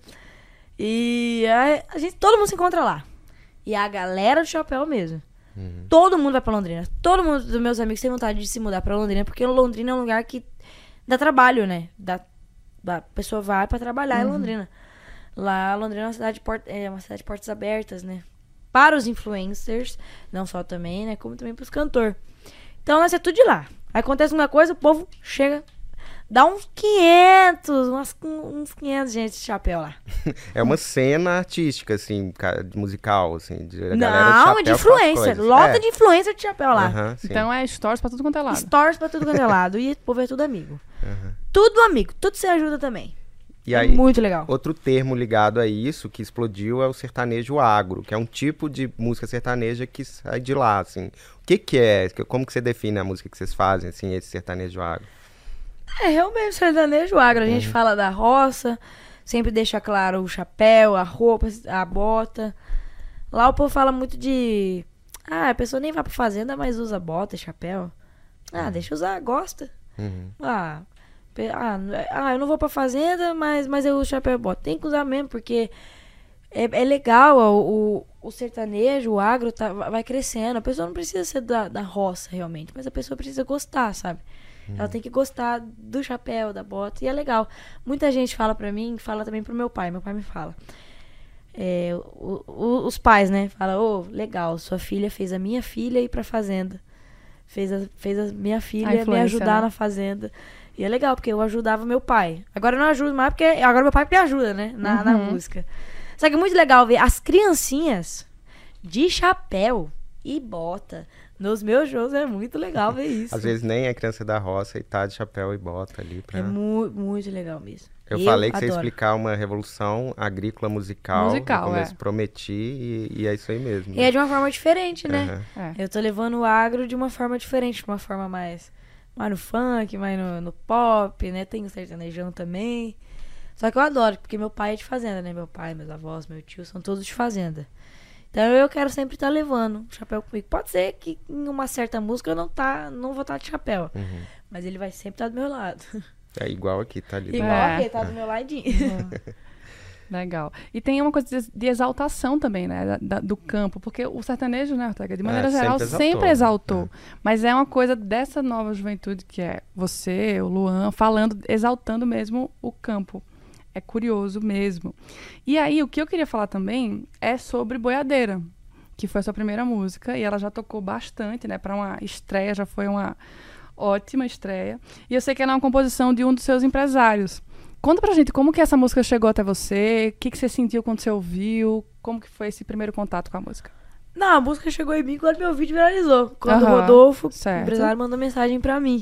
E a, a gente, todo mundo se encontra lá. E a galera do chapéu mesmo. Uhum. Todo mundo vai pra Londrina. Todo mundo dos meus amigos tem vontade de se mudar pra Londrina, porque Londrina é um lugar que dá trabalho, né? Dá, a pessoa vai pra trabalhar Uhum. em Londrina. Lá, Londrina é uma cidade de, port, é uma cidade de portas abertas, né? Para os influencers, não só também, né? Como também pros cantores. Então, nós é tudo de lá. Aí acontece uma coisa, o povo chega, dá uns quinhentos, umas, uns quinhentos gente de chapéu lá. É uma cena artística, assim, ca- musical, assim, de a galera de Não, chapéu é de que faz influencer. coisas. Lota É. de influencer de chapéu lá. Aham, sim. Então é stories pra tudo quanto é lado. Stories pra tudo quanto é lado. E o povo é tudo amigo. Aham. Tudo amigo. Tudo se ajuda também. E é aí, muito legal. outro termo ligado a isso que explodiu é o sertanejo agro, que é um tipo de música sertaneja que sai de lá, assim. O que que é? Como que você define a música que vocês fazem, assim, esse sertanejo agro? É realmente sertanejo agro. A gente fala da roça, sempre deixa claro o chapéu, a roupa, a bota. Lá o povo fala muito de... Ah, a pessoa nem vai pra fazenda, mas usa bota, chapéu. Ah, deixa usar, gosta. Uhum. Ah, pe- ah, n- ah, eu não vou pra fazenda, mas, mas eu uso chapéu e bota. Tem que usar mesmo, porque é, é legal, ó, o, o sertanejo, o agro tá, vai crescendo. A pessoa não precisa ser da, da roça, realmente, mas a pessoa precisa gostar, sabe? Ela tem que gostar do chapéu, da bota, e é legal. Muita gente fala pra mim, fala também pro meu pai, meu pai me fala. É, o- o- os pais, né? Fala, ô, legal, sua filha fez a minha filha ir pra fazenda. Fez a, fez a minha filha me influência, ajudar né? na fazenda. E é legal, porque eu ajudava meu pai. Agora eu não ajudo mais, porque agora meu pai me ajuda, né? Na, na Uhum. música. Só que é muito legal ver as criancinhas de chapéu e bota nos meus shows. É muito legal ver isso. Às vezes nem é criança da roça e tá de chapéu e bota ali pra... É mu muito legal mesmo. Eu falei que você ia adoro. explicar uma revolução agrícola musical. Musical, no começo, é. prometi e, e é isso aí mesmo. E é de uma forma diferente, né? Aham. É. Eu tô levando o agro de uma forma diferente, de uma forma mais, mais no funk, mais no, no pop, né? Tem o sertanejão também. Só que eu adoro, porque meu pai é de fazenda, né? Meu pai, meus avós, meu tio, são todos de fazenda. Então eu quero sempre estar levando o chapéu comigo. Pode ser que em uma certa música eu não, tá, não vou estar de chapéu. Uhum. Mas ele vai sempre estar do meu lado. É igual aqui, tá ali. Igual É. aquele, tá do meu ladinho. Legal. E tem uma coisa de, de exaltação também, né? da- da- do campo. Porque o sertanejo, né, Ortega, de maneira É, sempre geral, exaltou, sempre né? exaltou. Mas é uma coisa dessa nova juventude que é você, o Luan, falando, exaltando mesmo o campo. É curioso mesmo. E aí, o que eu queria falar também é sobre Boiadeira, que foi a sua primeira música. E ela já tocou bastante, né? Para uma estreia, já foi uma ótima estreia. E eu sei que ela é uma composição de um dos seus empresários. Conta pra gente como que essa música chegou até você, o que, que você sentiu quando você ouviu, como que foi esse primeiro contato com a música? Não, a música chegou em mim quando meu vídeo viralizou. Quando Aham, o Rodolfo, certo. o empresário, mandou mensagem pra mim.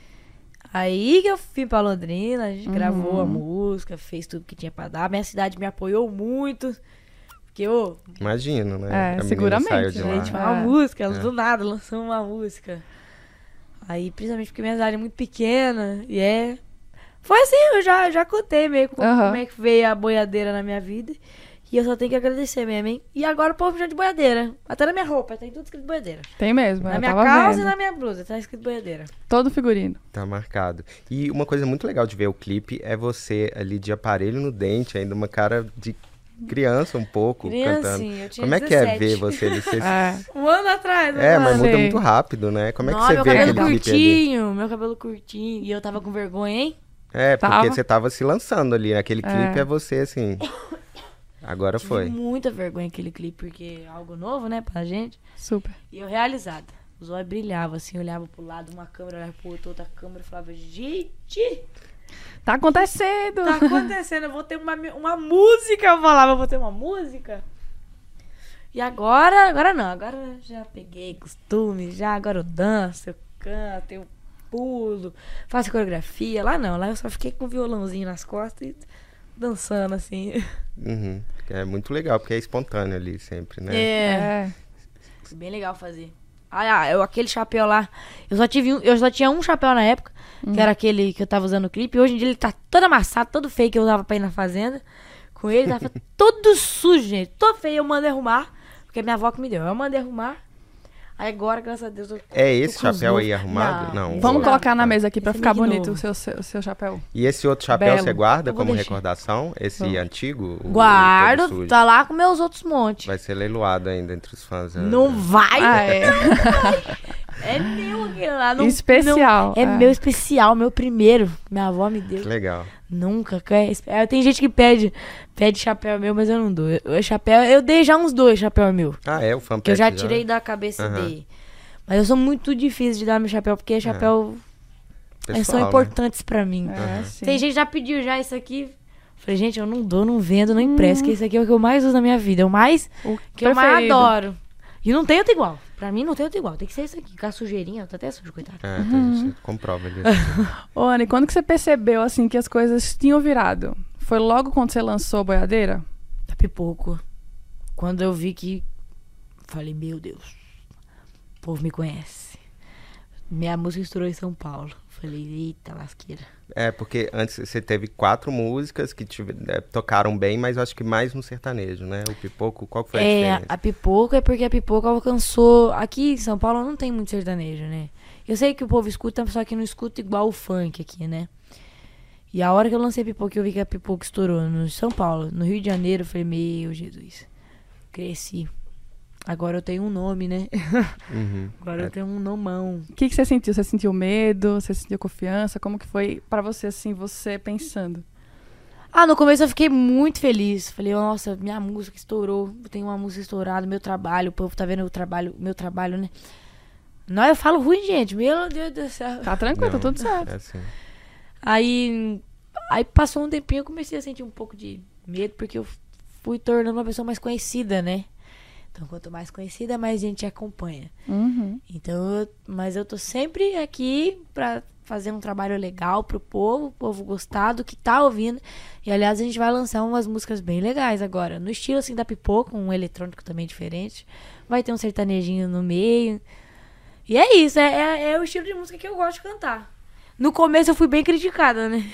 Aí que eu vim pra Londrina, a gente Uhum. gravou a música, fez tudo que tinha pra dar. Minha cidade me apoiou muito. Porque, ô, Imagino, né? É, A menina seguramente, saiu de a lá. gente faz uma É. música, É. do nada lançamos uma música. Aí, principalmente porque minha cidade é muito pequena, e é... Foi assim, eu já, já contei meio como, Aham. como é que veio a boiadeira na minha vida. E eu só tenho que agradecer mesmo, hein? E agora o povo me chama de boiadeira. Até na minha roupa, tem tudo escrito boiadeira. Tem mesmo, Na eu minha tava calça vendo. e na minha blusa, tá escrito boiadeira. Todo figurino. Tá marcado. E uma coisa muito legal de ver o clipe é você ali de aparelho no dente, ainda uma cara de criança um pouco, cantando. Eu tinha Como é que é ver você ali? Você... É. Um ano atrás, É, mano. mas muda Sei. muito rápido, né? Como é que Não, você meu vê cabelo aquele clipe ali? curtinho, meu cabelo curtinho. E eu tava com vergonha, hein? É, porque Tava. você tava se lançando ali. Aquele clipe É. é você, assim. Agora Tive foi. muita vergonha aquele clipe, porque é algo novo, né, pra gente. Super. E eu realizada. Os olhos brilhavam, assim, eu olhava pro lado, uma câmera, olhava pro outro, outra câmera, e falava, gente, Tá acontecendo! tá acontecendo, eu vou ter uma, uma música, eu falava, eu vou ter uma música. E agora, agora não, agora eu já peguei costume, já, agora eu danço, eu canto, eu pulo, faço coreografia. Lá não, lá eu só fiquei com um violãozinho nas costas e dançando, assim. Uhum. É muito legal, porque é espontâneo ali sempre, né? É, É. bem legal fazer. Ah, eu, aquele chapéu lá, eu só tive um, eu só tinha um chapéu na época, Hum. que era aquele que eu tava usando no clipe. Hoje em dia ele tá todo amassado, todo feio, que eu usava pra ir na fazenda. Com ele, tava todo sujo, gente. Todo feio, eu mandei arrumar, porque minha avó que me deu. Eu mandei arrumar. Aí agora, graças a Deus, eu É esse tô com os chapéu aí novos. arrumado? Não. esse Vamos não. colocar na mesa aqui pra Esse é ficar meio bonito novo. o seu, seu, o seu chapéu. E esse outro chapéu Belo. você guarda Eu vou como deixar. recordação? Esse Vamos. antigo? o- o Guardo, todo sujo? tá lá com meus outros montes. Vai ser leiloado ainda entre os fãs. né? Não vai, Ah, é. é meu aquele lá. Não, Especial. não- é, meu especial, meu primeiro. Minha avó me deu. Que legal. Nunca. quer- é, Tem gente que pede, pede chapéu meu, mas eu não dou. Eu, eu chapéu, eu dei já uns dois chapéu meu. Ah, é? O fã Que eu pet já tirei da cabeça Aham. dele. Mas eu sou muito difícil de dar meu chapéu, porque chapéu eles são pessoal, né? importantes pra mim. É, sim. Tem gente que já pediu já isso aqui. Falei, gente, eu não dou, não vendo, não empresto, que isso aqui é o que eu mais uso na minha vida. É o mais O que eu mais preferido. adoro. E não tem outro igual. Pra mim não tem outro igual. Tem que ser isso aqui. Com a sujeirinha, tá até sujo, coitado. É, então você comprova ali. Ô, Anny, quando que você percebeu, assim, que as coisas tinham virado? Foi logo quando você lançou Boiadeira? Tá pipoco. Quando eu vi que... Falei, meu Deus. O povo me conhece. Minha música estourou em São Paulo. Falei, eita lasqueira. É, porque antes você teve quatro músicas que tive, é, tocaram bem, mas eu acho que mais no sertanejo, né? O Pipoco, qual que foi a É, diferença? a pipoca é porque a pipoca alcançou... Aqui em São Paulo não tem muito sertanejo, né? Eu sei que o povo escuta, só que não escuta igual o funk aqui, né? E a hora que eu lancei pipoca, eu vi que a pipoca estourou no São Paulo. No Rio de Janeiro, eu falei, meu Jesus. Cresci. Agora eu tenho um nome, né? Uhum. Agora É. eu tenho um nomão. O que, que você sentiu? Você sentiu medo? Você sentiu confiança? Como que foi pra você, assim, você pensando? Ah, no começo eu fiquei muito feliz. Falei, nossa, minha música estourou. Eu tenho uma música estourada, meu trabalho. O povo tá vendo o trabalho, meu trabalho, né? Não, eu falo ruim, gente. Meu Deus do céu. Tá tranquilo, tá Não, tudo certo. É assim. Aí, aí passou um tempinho, eu comecei a sentir um pouco de medo, porque eu fui tornando uma pessoa mais conhecida, né? Então, quanto mais conhecida, mais gente acompanha. Uhum. Então, eu- mas eu tô sempre aqui pra fazer um trabalho legal pro povo, o povo gostar do que tá ouvindo. E, aliás, a gente vai lançar umas músicas bem legais agora. No estilo, assim, da Pipoca, um eletrônico também diferente. Vai ter um sertanejinho no meio. E é isso, é, é, é o estilo de música que eu gosto de cantar. No começo eu fui bem criticada, né?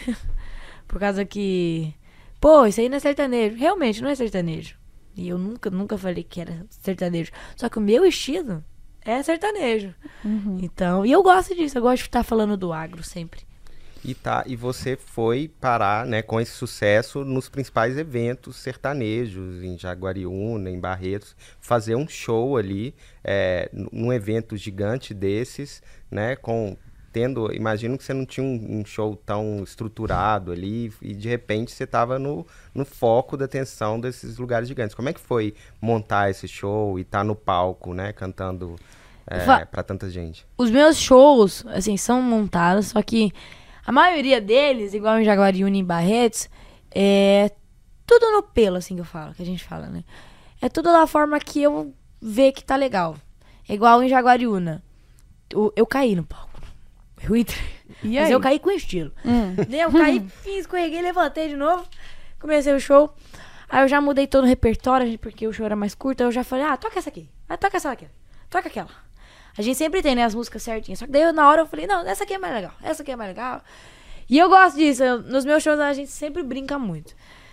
Por causa que... Pô, isso aí não é sertanejo. Realmente, não é sertanejo. E eu nunca, nunca falei que era sertanejo. Só que o meu estilo é sertanejo. Uhum. Então, e eu gosto disso. Eu gosto de estar falando do agro sempre. E, tá, e você foi parar, né, com esse sucesso nos principais eventos sertanejos, em Jaguariúna, em Barretos, fazer um show ali, é, num evento gigante desses, né, com... Tendo, imagino que você não tinha um, um show tão estruturado ali e de repente você estava no, no foco da atenção desses lugares gigantes. Como é que foi montar esse show e estar no palco, né, cantando é, Va- para tanta gente? Os meus shows, assim, são montados, só que a maioria deles, igual em Jaguariúna e em Barretos, é tudo no pelo, assim que eu falo, que a gente fala, né? É tudo da forma que eu ver que tá legal. É igual em Jaguariúna. Eu, eu caí no palco. Eu entrei. E Mas aí? eu caí com estilo. Hum. Né, Eu caí, fiz, escorreguei, levantei de novo. Comecei o show. Aí eu já mudei todo o repertório, porque o show era mais curto. Aí eu já falei, ah, toca essa aqui. Ah, toca essa aqui. Toca aquela. A gente sempre tem, né, as músicas certinhas. Só que daí eu, na hora eu falei, não, essa aqui é mais legal. Essa aqui é mais legal. E eu gosto disso. eu- nos meus shows a gente sempre brinca muito.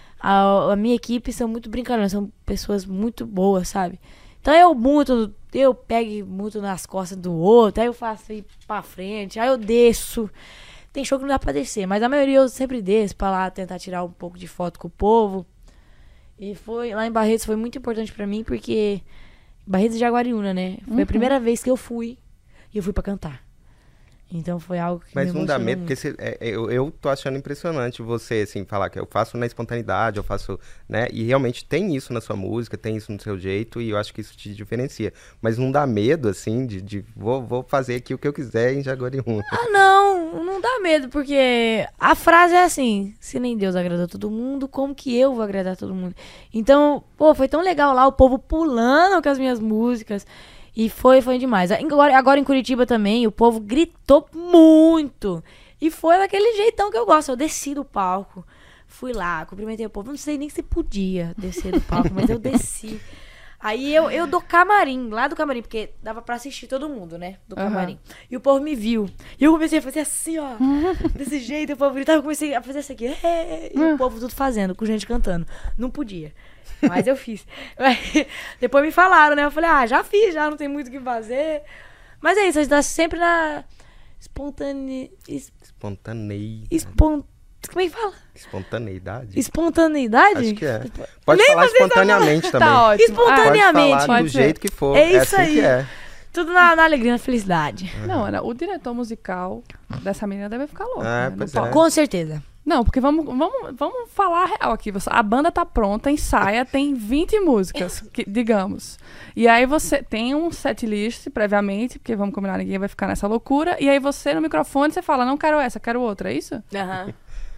A, a minha equipe são muito brincalhões. São pessoas muito boas, sabe? Então eu muito, eu pego muito nas costas do outro, aí eu faço ir pra frente, aí eu desço. Tem show que não dá pra descer, mas a maioria eu sempre desço pra lá tentar tirar um pouco de foto com o povo. E foi, lá em Barretos foi muito importante pra mim, porque Barretos de Jaguariúna, né? Foi Uhum. a primeira vez que eu fui, e eu fui pra cantar. Então foi algo que Mas me não dá emocionou medo, muito. porque você- é, é, eu, eu tô achando impressionante você, assim, falar que eu faço na espontaneidade, eu faço, né? E realmente tem isso na sua música, tem isso no seu jeito, e eu acho que isso te diferencia. Mas não dá medo, assim, de, de vou, vou fazer aqui o que eu quiser em Jaguariúna. Ah, não, não dá medo, porque a frase é assim, se nem Deus agrada todo mundo, como que eu vou agradar todo mundo? Então, pô, foi tão legal lá, o povo pulando com as minhas músicas, e foi, foi demais. Agora, agora em Curitiba também, o povo gritou muito, e foi daquele jeitão que eu gosto, eu desci do palco, fui lá, cumprimentei o povo, não sei nem se podia descer do palco, mas eu desci. Aí eu, eu do camarim, lá do camarim, porque dava pra assistir todo mundo, né? Do camarim. Uhum. E o povo me viu. E eu comecei a fazer assim, ó. Desse jeito, o povo gritava, eu comecei a fazer isso aqui. É, e o povo tudo fazendo, com gente cantando. Não podia. Mas eu fiz. Aí, depois me falaram, né? Eu falei, ah, já fiz, já não tem muito o que fazer. Mas é isso, a gente tá sempre na espontane... es- Espontaneidade. espon... Como é que fala? Espontaneidade? Espontaneidade? Acho que é. Pode Nem falar você sabe espontaneamente também. Tá ótimo. Espontaneamente. Pode falar Pode do ser. jeito que for. É isso assim aí. que é. Tudo na, na alegria, na felicidade. Não, Ana, o diretor musical dessa menina deve ficar louco. Ah, né, no pois palco. é. Com certeza. Não, porque vamos, vamos, vamos falar a real aqui. Você- A banda tá pronta, ensaia, tem vinte músicas, que- digamos. E aí você tem um setlist previamente, porque vamos combinar, ninguém vai ficar nessa loucura. E aí você, no microfone, você fala, não quero essa, quero outra, é isso? Aham.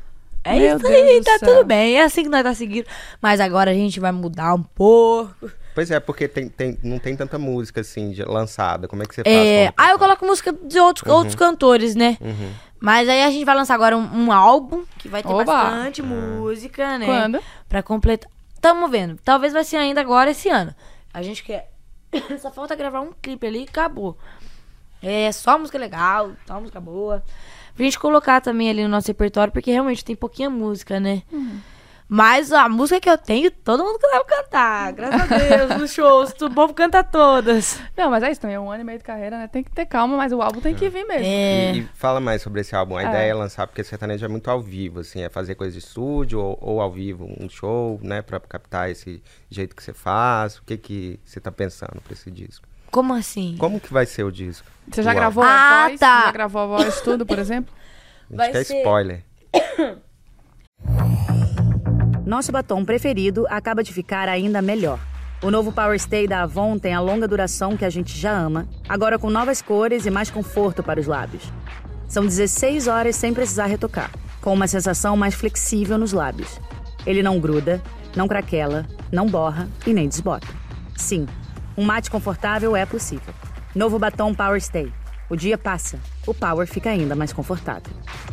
É Meu isso Deus aí, do tá céu. tudo bem. É assim que nós tá seguindo. Mas agora a gente vai mudar um pouco. Pois é, porque tem, tem, não tem tanta música assim de- lançada. Como é que você faz? É, com- aí eu coloco música de outros, outros cantores, né? Uhum. Mas aí a gente vai lançar agora um, um álbum que vai ter Oba! bastante música, né? Quando? Pra completar. Tamo vendo. Talvez vai ser ainda agora esse ano. A gente quer. Só falta gravar um clipe ali e acabou. É só música legal, só música boa. Pra gente colocar também ali no nosso repertório, porque realmente tem pouquinha música, né? Mas a música que eu tenho, todo mundo deve cantar. Graças a Deus, nos shows, o povo canta todas. Não, mas é isso também, é um ano e meio de carreira, né? Tem que ter calma, mas o álbum tem que vir mesmo. É. E, e fala mais sobre esse álbum. A É. ideia é lançar, porque sertanejo é muito ao vivo, assim, é fazer coisa de estúdio ou, ou ao vivo, um show, né, pra captar esse jeito que você faz. O que que você tá pensando pra esse disco? Como assim? Como que vai ser o disco? Você já Uau. gravou Ah, a voz? tá. Já gravou a voz tudo, por exemplo? A gente vai quer ser- spoiler. Nosso batom preferido acaba de ficar ainda melhor. O novo Power Stay da Avon tem a longa duração que a gente já ama, agora com novas cores e mais conforto para os lábios. São dezesseis horas sem precisar retocar, com uma sensação mais flexível nos lábios. Ele não gruda, não craquela, não borra e nem desbota. Sim, um mate confortável é possível. Novo batom Power Stay. O dia passa, o Power fica ainda mais confortável.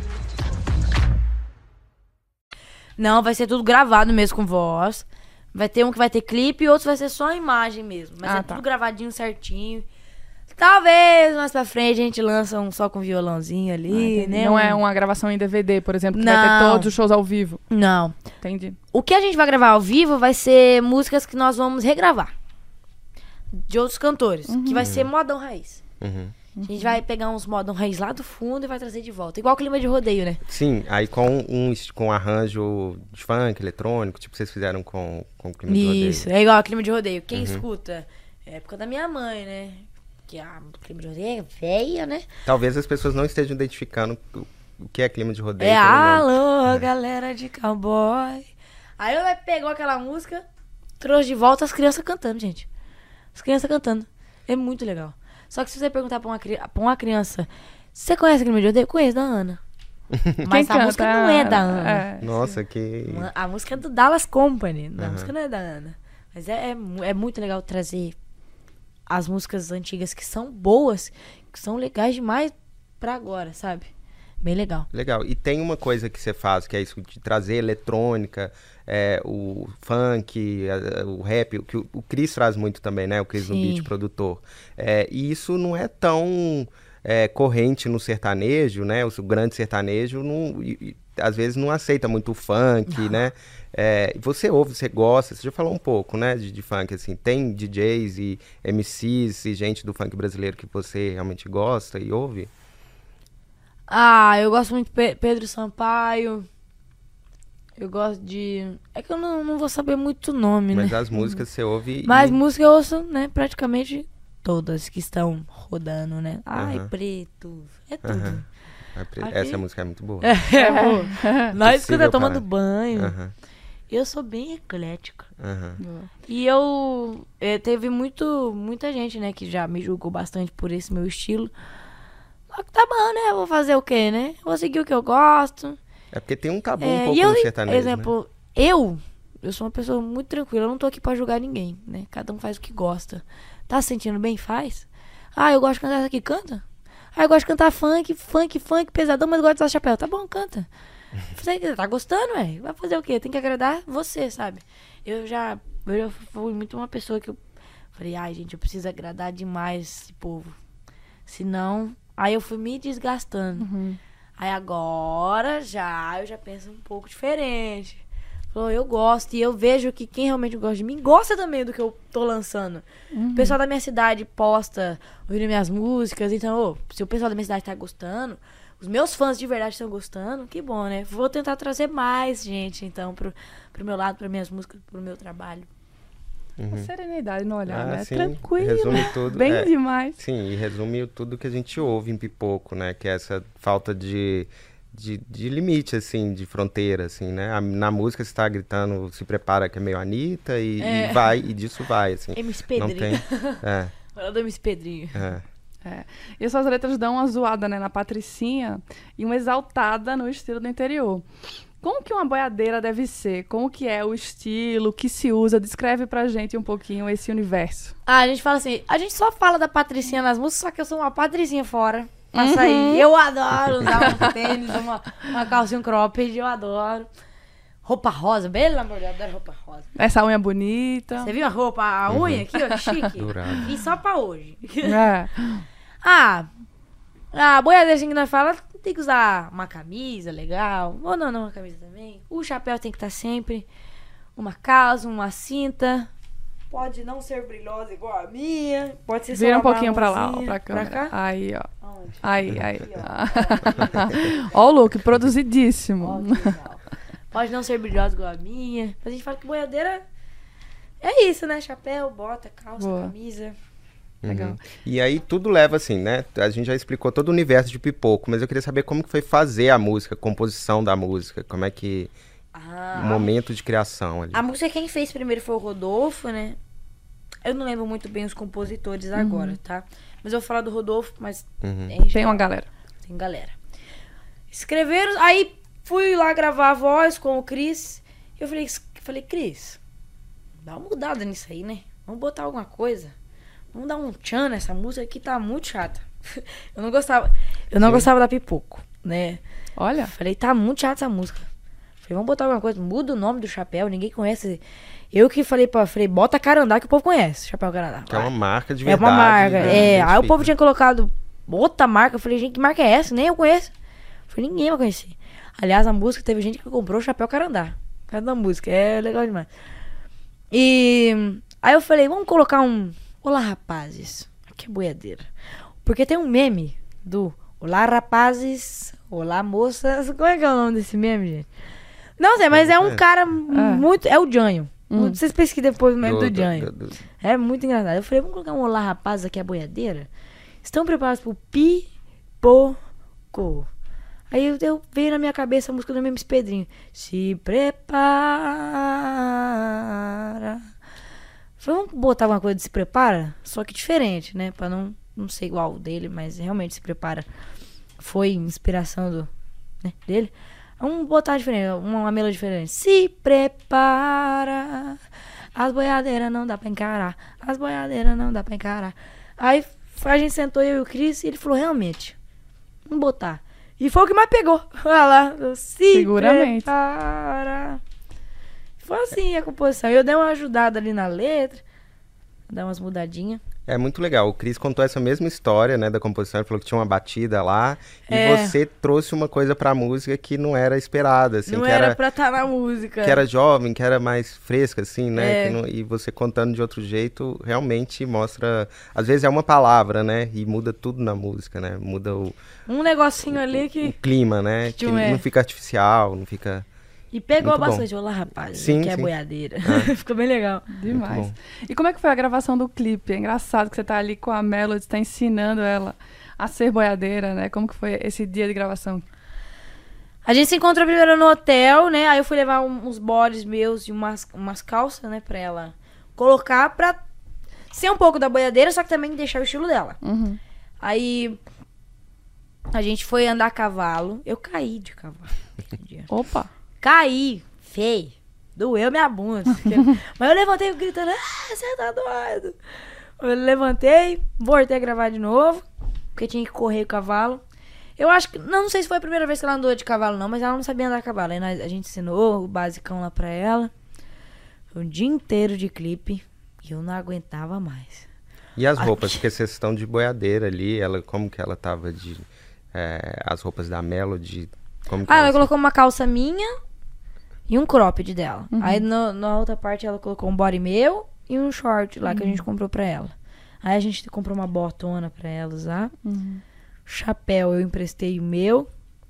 Não, vai ser tudo gravado mesmo com voz. Vai ter um que vai ter clipe e outros vai ser só imagem mesmo. Vai Ah, ser tá. tudo gravadinho certinho. Talvez mais pra frente a gente lança um só com violãozinho ali, né? Não Um- é uma gravação em D V D, por exemplo, que vai ter Não. todos os shows ao vivo. Não. Entendi. O que a gente vai gravar ao vivo vai ser músicas que nós vamos regravar. De outros cantores. Que vai ser modão raiz. Uhum. A gente vai pegar uns modão raiz lá do fundo e vai trazer de volta. Igual o clima de rodeio, né? Sim, aí com um est- com arranjo de funk, eletrônico, tipo vocês fizeram com, com o clima de rodeio. Isso, é igual o clima de rodeio. Quem escuta? É época da minha mãe, né? Que a clima de rodeio é velha, né? Talvez as pessoas não estejam identificando o, o que é clima de rodeio. É pelo nome. alô, galera de cowboy. Aí ela pegou aquela música, trouxe de volta as crianças cantando, gente. As crianças cantando. É muito legal. Só que se você perguntar pra uma, cri- pra uma criança, você conhece a clima de rodeio? Conheço, da Ana. Mas Quem a música canta? não é da Ana. É. Nossa, que... Uma- A música é do Dallas Company. A música não é da Ana. Mas é, é, mu- é muito legal trazer as músicas antigas que são boas, que são legais demais pra agora, sabe? Bem legal. Legal. E tem uma coisa que você faz, que é isso de trazer eletrônica, é, o funk, a- a- o rap, o que o, o Cris traz muito também, né? O Cris no Sim. Beat, produtor. É, e isso não é tão é, corrente no sertanejo, né? O, o grande sertanejo, não, e- e, às vezes, não aceita muito o funk, né? É, você ouve, você gosta, você já falou um pouco, né? De, de funk, assim. Tem D Js e M Cs e gente do funk brasileiro que você realmente gosta e ouve? Ah, eu gosto muito de Pe- Pedro Sampaio. Eu gosto de... É que eu não, não vou saber muito nome, Mas né? as músicas você ouve... Mas e... música eu ouço, né, praticamente todas que estão rodando, né? Ai, Aham. preto. É tudo. Aham. Essa Aqui- música é muito boa. É, boa. Nós escutamos Possível tomando parar. banho. Aham, Eu sou bem eclética. aham. E eu... eh, teve muito, muita gente, né, que já me julgou bastante por esse meu estilo. Só que tá bom, né? Eu vou fazer o quê, né? Vou seguir o que eu gosto. É porque tem um tabu É, um pouco e eu, no sertanejo, exemplo, eu, eu sou uma pessoa muito tranquila, eu não tô aqui pra julgar ninguém, né? Cada um faz o que gosta. Tá se sentindo bem? Faz. Ah, eu gosto de cantar essa aqui, canta. Ah, eu gosto de cantar funk, funk, funk, pesadão, mas eu gosto de usar chapéu. Tá bom, canta. Você tá gostando, ué? Vai fazer o quê? Tem que agradar você, sabe? Eu já, eu já fui muito uma pessoa que eu falei, ai, gente, eu preciso agradar demais esse povo. Senão, aí eu fui me desgastando. Uhum. Aí agora já, eu já penso um pouco diferente. Falou, eu gosto e eu vejo que quem realmente gosta de mim gosta também do que eu tô lançando. Uhum. O pessoal da minha cidade posta ouvindo minhas músicas, então, ô, se o pessoal da minha cidade tá gostando, os meus fãs de verdade estão gostando, que bom, né? Vou tentar trazer mais gente, então, pro, pro meu lado, para minhas músicas, pro meu trabalho. A serenidade no olhar, Ah, né? sim. Tranquilo. Resume tudo. Bem é, demais. Sim, e resume tudo que a gente ouve em Pipoco, né? Que é essa falta de, de, de limite, assim, de fronteira, assim, né? A- na música você tá gritando, se prepara que é meio Anitta e, É. e vai, e disso vai, assim. M C Não Pedrinho. tem... É, Fala do M C Pedrinho. é. É. E suas letras dão uma zoada, né, na Patricinha e uma exaltada no estilo do interior. Como que uma boiadeira deve ser? Como que é o estilo, o que se usa? Descreve pra gente um pouquinho esse universo. Ah, a gente fala assim, a gente só fala da Patricinha nas músicas, só que eu sou uma Patricinha fora. Pra sair. Eu adoro usar um tênis, uma, uma calcinha um cropped, eu adoro. Roupa rosa, pelo amor de Deus, eu adoro roupa rosa. Essa unha bonita. Você viu a roupa, a unha aqui, ó, chique? Dourado. E só pra hoje. É. Ah, a boiadeira assim que nós falamos, tem que usar uma camisa legal. Ou não, não, uma camisa também. O chapéu tem que estar sempre. Uma calça, uma cinta. Pode não ser brilhosa igual a minha. Pode ser só Vira um uma pouquinho pra lá, ó, marronzinha. pra câmera. cá? Aí, ó. Aonde? Aí, aí. Aqui, ó. Ó o look, produzidíssimo. Ó, que legal. Pode não ser brilhosa igual a minha. Mas a gente fala que boiadeira é isso, né? Chapéu, bota, calça, Boa. camisa. Legal. Uhum. E aí tudo leva assim, né? A gente já explicou todo o universo de Pipoco, mas eu queria saber como que foi fazer a música, a composição da música, como é que... Ah, o momento de criação ali. A música quem fez primeiro foi o Rodolfo, né? Eu não lembro muito bem os compositores agora, tá? Mas eu vou falar do Rodolfo, mas Uhum. em Tem geral, uma galera. tem galera. Escreveram, aí fui lá gravar a voz com o Cris. Eu falei, falei, Cris, dá uma mudada nisso aí, né? Vamos botar alguma coisa. Vamos dar um tchan nessa música que tá muito chata. Eu não gostava, eu não Sim. gostava da Pipoco, né? Olha. Falei, tá muito chata essa música. Falei, vamos botar alguma coisa, muda o nome do chapéu, ninguém conhece. Eu que falei pra, falei, bota Carandá que o povo conhece, chapéu Carandá. Que é uma marca de É verdade. uma marca, né? é. Aí o Identifica. povo tinha colocado outra marca, eu falei, gente, que marca é essa? Nem eu conheço. Falei, ninguém vai conhecer. Aliás, a música, teve gente que comprou o chapéu Carandá. Cada música, é legal demais. E aí eu falei, vamos colocar um Olá, rapazes. Aqui é boiadeira. Porque tem um meme do Olá, rapazes. Olá, moças. Como é que é o nome desse meme, gente? Não sei, mas é um cara muito... É o Janho. Hum. Vocês pesquisem depois o meme do, Do- Janho. do- do- É muito engraçado. Eu falei, vamos colocar um Olá, rapazes, aqui é boiadeira. Estão preparados pro Pipoco? Aí eu, eu veio na minha cabeça a música do M C Pedrinho. Se prepara. Falei, vamos botar uma coisa de se prepara? Só que diferente, né? Pra não, não ser igual o dele, mas realmente se prepara. Foi inspiração do, né, dele. Vamos botar diferente, uma, uma melodia diferente. Se prepara. As boiadeiras não dá pra encarar. As boiadeiras não dá pra encarar. Aí a gente sentou, eu e o Cris, e ele falou, realmente, vamos botar. E foi o que mais pegou. Olha lá. Se Seguramente. prepara. Foi assim a composição. Eu dei uma ajudada ali na letra. Dar umas mudadinhas. É muito legal. O Cris contou essa mesma história, né, da composição. Ele falou que tinha uma batida lá. É. E você trouxe uma coisa pra música que não era esperada, assim. não que era, era, pra estar na música. que era jovem, que era mais fresca, assim, né? É. que não- e você contando de outro jeito, realmente mostra... Às vezes é uma palavra, né? E muda tudo na música, né? Muda o, Um negocinho ali o que... clima, né? Que Tchum, é. não fica artificial, não fica... E pegou Muito bastante. bom. Olá, rapaz, Sim, que é sim. boiadeira. Ah. Ficou bem legal. Demais. E como é que foi a gravação do clipe? É engraçado que você tá ali com a Melody, tá ensinando ela a ser boiadeira, né? Como que foi esse dia de gravação? A gente se encontrou primeiro no hotel, né? Aí eu fui levar um, uns bodes meus e umas, umas calças, né? Pra ela colocar pra ser um pouco da boiadeira, só que também deixar o estilo dela. Uhum. Aí a gente foi andar a cavalo. Eu caí de cavalo aquele dia. Opa! Caí, feio. Doeu minha bunda. Mas eu levantei gritando, ah, você tá doido. Eu levantei, voltei a gravar de novo, porque tinha que correr o cavalo. Eu acho que, não, não sei se foi a primeira vez que ela andou de cavalo não, mas ela não sabia andar a cavalo. Aí nós, a gente ensinou o basicão lá pra ela. Foi um dia inteiro de clipe e eu não aguentava mais. E as roupas, porque vocês estão de boiadeira ali, ela, como que ela tava de... É, as roupas da Melody, como que Ah, ela ela colocou uma calça minha e um cropped dela. Uhum. Aí no, na outra parte ela colocou um body meu e um short lá que a gente comprou pra ela. Aí a gente comprou uma botona pra ela usar. Uhum. Chapéu eu emprestei o meu.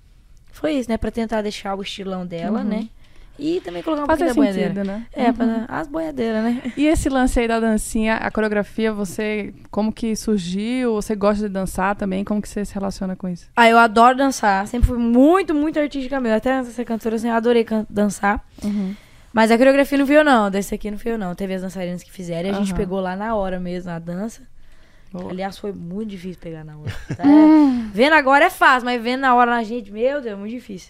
Foi isso, né? Pra tentar deixar o estilão dela, Uhum. né? E também colocar um Fazer pouquinho da boiadeira. sentido, né? É, pra dar as boiadeiras, né? E esse lance aí da dancinha, a coreografia, você, como que surgiu? Você gosta de dançar também? Como que você se relaciona com isso? Ah, eu adoro dançar. Sempre fui muito, muito artística mesmo. Até antes de ser cantora, assim, eu adorei can- dançar. Uhum. Mas a coreografia não fui eu, não. Desse aqui não fui eu, não. Teve as dançarinas que fizeram e a gente Aham. pegou lá na hora mesmo, a dança. Boa. Aliás, foi muito difícil pegar na hora. É, vendo agora é fácil, mas vendo na hora na gente, meu Deus, é muito difícil.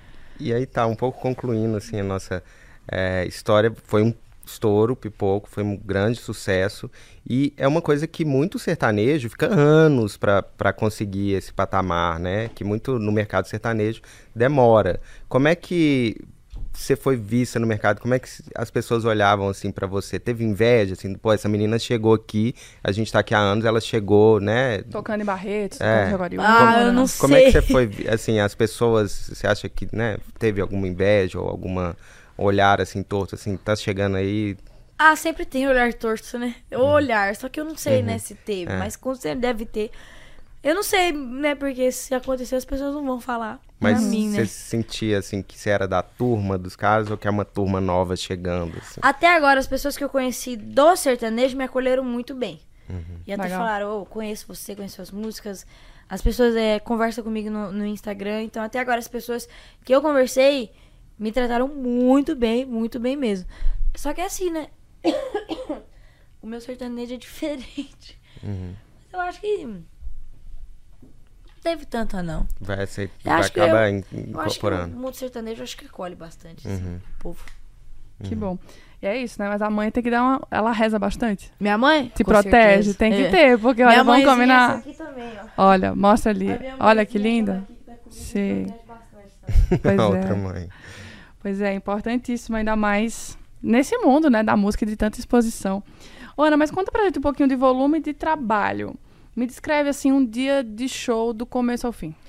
E aí tá, um pouco concluindo assim a nossa é, história, foi um estouro, Pipoco, foi um grande sucesso e é uma coisa que muito sertanejo fica anos pra pra conseguir esse patamar, né? Que muito no mercado sertanejo demora. Como é que você foi vista no mercado? Como é que as pessoas olhavam assim pra você? Teve inveja, assim, pô, essa menina chegou aqui, a gente tá aqui há anos, ela chegou, né? Tocando em Barretos, É. tocando em Jaguariúna. Ah, eu não Como é que sei. você foi, assim, as pessoas, você acha que, né, teve alguma inveja ou alguma olhar, assim, torto, assim, tá chegando aí... Ah, sempre tem olhar torto, né? O olhar, só que eu não sei, Uhum. né, se teve, É. mas com certeza deve ter. Eu não sei, né, porque se acontecer as pessoas não vão falar Mas pra mim, você né? sentia, assim, que você era da turma dos caras ou que é uma turma nova chegando, assim? Até agora, as pessoas que eu conheci do sertanejo me acolheram muito bem. E até Legal. falaram, ô, conheço você, conheço suas músicas. As pessoas é, conversam comigo no, no Instagram. Então, até agora, as pessoas que eu conversei me trataram muito bem, muito bem mesmo. Só que é assim, né? O meu sertanejo é diferente. Uhum. Eu acho que não teve tanta, não. Vai, você Eu vai acho que acabar eu- in- Eu acho que o incorporando. mundo sertanejo eu acho que acolhe bastante assim, Uhum. o povo. Que bom. E é isso, né? Mas a mãe tem que dar uma... Ela reza bastante. Minha mãe? Se Com protege, certeza. tem que É. ter, porque Minha olha, vamos mãezinha, combinar. essa aqui também, ó. Olha, mostra ali. A minha Olha que mãezinha, linda. essa aqui que tá comigo, Sim. me protege bastante também. Pois A é. outra mãe. Pois é, importantíssimo, ainda mais nesse mundo, né, da música e de tanta exposição. Ô, Ana, mas conta pra gente um pouquinho de volume de trabalho. Me descreve, assim, um dia de show do começo ao fim.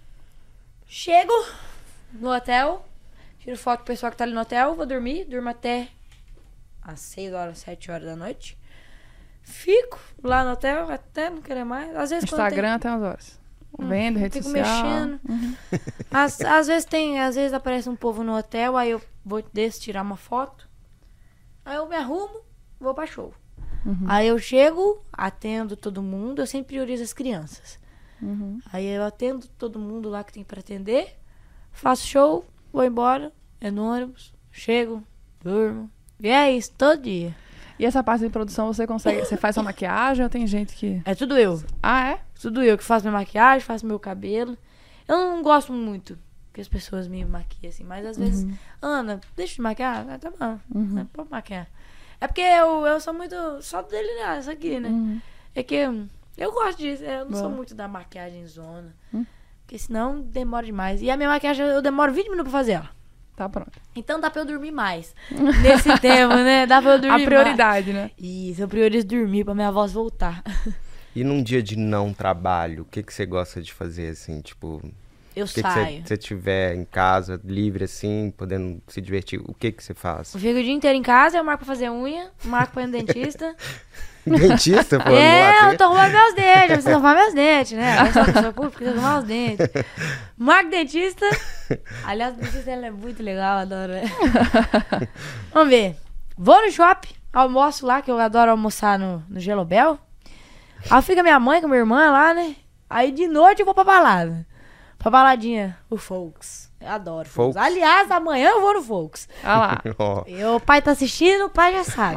Chego no hotel, tiro foto do pessoal que tá ali no hotel, vou dormir, durmo até às seis horas, sete horas da noite. Fico lá no hotel até não querer mais. Às vezes quando Instagram até umas horas. Vendo, rede Fico social. mexendo. Às, às vezes tem, às vezes aparece um povo no hotel, aí eu vou desço tirar uma foto. Aí eu me arrumo, vou pra show. Uhum. Aí eu chego, atendo todo mundo, eu sempre priorizo as crianças. Uhum. Aí eu atendo todo mundo lá que tem pra atender, faço show, vou embora, é no ônibus, chego, durmo. E é isso, todo dia. E essa parte de produção, você consegue... Você faz sua maquiagem ou tem gente que... É tudo eu. Ah, é? Tudo eu que faço minha maquiagem, faço meu cabelo. Eu não gosto muito que as pessoas me maquiem assim, mas às vezes, Ana, deixa eu te maquiar? Ah, tá bom, né, pode maquiar. É porque eu, eu sou muito só delinear isso aqui, né? Uhum. É que eu, eu gosto disso, eu não Boa. sou muito da maquiagem zona. Hum. Porque senão demora demais. E a minha maquiagem eu demoro vinte minutos pra fazer ela. Tá pronto. Então dá pra eu dormir mais. Nesse tempo, né? Dá pra eu dormir A prioridade, né? mais. Isso, eu priorizo dormir pra minha voz voltar. E num dia de não trabalho, o que, que você gosta de fazer, assim, tipo... Eu que saio. Se você estiver em casa, livre assim, podendo se divertir, o que que você faz? Eu fico o dia inteiro em casa, eu marco pra fazer unha, marco pra ir no dentista. Dentista? Pô, É, eu tô arrumando meus dentes, eu preciso arrumar meus dentes, né? Eu sou pessoa pública, preciso arrumar os dentes. Marco dentista. Aliás, o dentista ela é muito legal, adoro. Vamos ver. Vou no shopping, almoço lá, que eu adoro almoçar no, no Gelobel. Aí fica minha mãe com minha irmã lá, né? Aí de noite eu vou pra balada. Pra baladinha, o Folks. Eu adoro Folks. Folks. Aliás, amanhã eu vou no Folks. Ah lá. Oh, E o pai tá assistindo, o pai já sabe.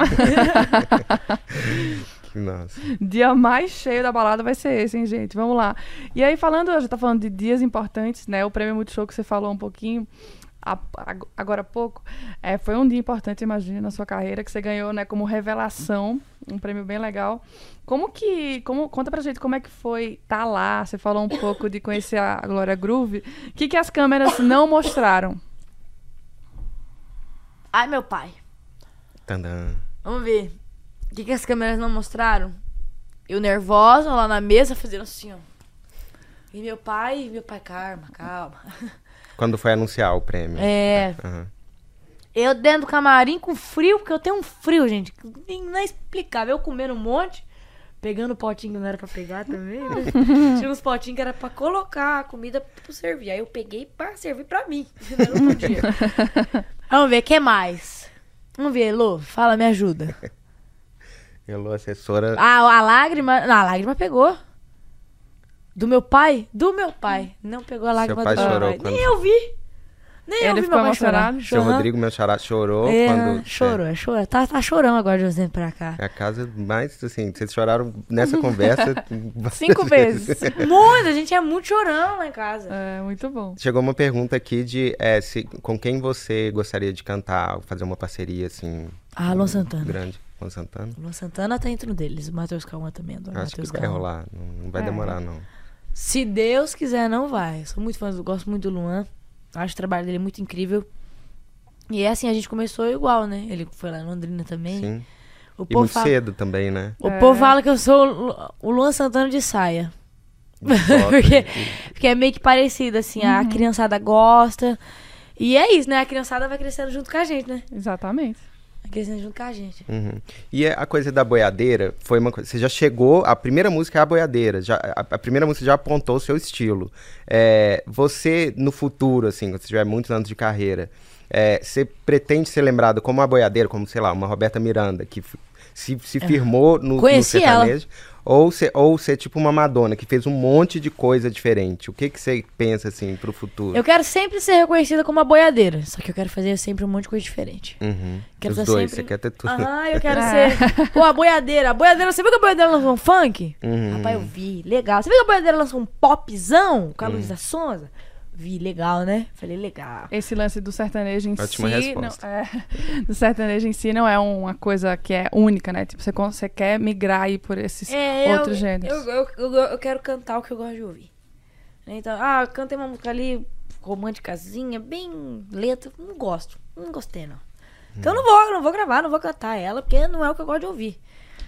que nossa. Dia mais cheio da balada vai ser esse, hein, gente? Vamos lá. E aí, falando, a gente tá falando de dias importantes, né? O Prêmio Multishow que você falou um pouquinho, a, a, agora há pouco, é, foi um dia importante, imagina, na sua carreira, que você ganhou, né, como revelação, um prêmio bem legal. Como que, como, conta pra gente como é que foi estar tá lá, você falou um pouco de conhecer a Glória Groove, o que que as câmeras não mostraram? Ai, meu pai. Tandã. Vamos ver. O que, que as câmeras não mostraram? Eu nervosa lá na mesa, fazendo assim, ó. E meu pai, meu pai, calma, calma. Quando foi anunciar o prêmio? É. Uhum. Eu dentro do camarim com frio, porque eu tenho um frio, gente. Nem não é explicável. Eu comendo um monte, pegando o potinho que não era pra pegar também, né? Tinha uns potinhos que era pra colocar a comida pra servir. Aí eu peguei pra servir pra mim. Eu não podia. Vamos ver, o que mais? Vamos ver, Elô, fala, me ajuda. Elô, assessora. Ah, a lágrima... Não, a lágrima pegou. Do meu pai? Do meu pai. Não pegou a lágrima pai do meu chorou pai. quando- Nem eu vi. Nem eu Ele vi ficou meu pai chorar. emocionado? Seu Aham. Rodrigo, meu xará, chorou É, quando... chorou, é, chorou. Tá, tá chorando agora de uns tempos pra cá. É a casa mais, assim, vocês choraram nessa conversa... Cinco vezes. Muito, a gente é muito chorão lá em casa. É, muito bom. Chegou uma pergunta aqui de é, se, com quem você gostaria de cantar, fazer uma parceria, assim... Ah, Luan Santana. Grande. Luan Santana? Luan Santana tá entre um deles. O Matheus Calma também. Adoro Acho que Matheus vai Calma. rolar, não, não vai É. demorar, não. Se Deus quiser, não vai. Sou muito fã, do- gosto muito do Luan. Acho o trabalho dele muito incrível. E é assim, a gente começou igual, né? Ele foi lá em Londrina também. Sim. O E povo muito fala, cedo também, né? o É. povo fala que eu sou o Lu- o Luan Santana de saia. Bota porque, e- porque é meio que parecido, assim. A criançada gosta. E é isso, né? A criançada vai crescendo junto com a gente, né? Exatamente. Vai crescendo junto com a gente. Uhum. E a coisa da boiadeira foi uma coisa. Você já chegou. A primeira música é a boiadeira. Já, a, a primeira música já apontou o seu estilo. É, você, no futuro, assim, quando você tiver muitos anos de carreira, é, você pretende ser lembrado como uma boiadeira, como, sei lá, uma Roberta Miranda, que f- se, se firmou no, no Conheci ela. sertanejo? Ou ser, ou ser tipo uma Madonna, que fez um monte de coisa diferente. O que, que você pensa, assim, pro futuro? Eu quero sempre ser reconhecida como uma boiadeira. Só que eu quero fazer sempre um monte de coisa diferente. Uhum. Quero Os tá dois, sempre- você quer ter tudo. Aham, eu quero É. ser. Pô, a boiadeira. A boiadeira, você viu que a boiadeira lançou um funk? Uhum. Rapaz, eu vi. Legal. Você viu que a boiadeira lançou um popzão com a Uhum. Luísa Sonza? Vi, legal, né? Falei, legal. Esse lance do sertanejo em Ótima si, resposta. não, é, do sertanejo em si não é uma coisa que é única, né? Tipo, você, con- você quer migrar aí por esses É, eu, outros gêneros. Eu, eu, eu, eu quero cantar o que eu gosto de ouvir. Então, ah, eu cantei uma música ali românticazinha, bem letra. Não gosto. Não gostei, não. Então eu não vou, não vou gravar, não vou cantar ela, porque não é o que eu gosto de ouvir.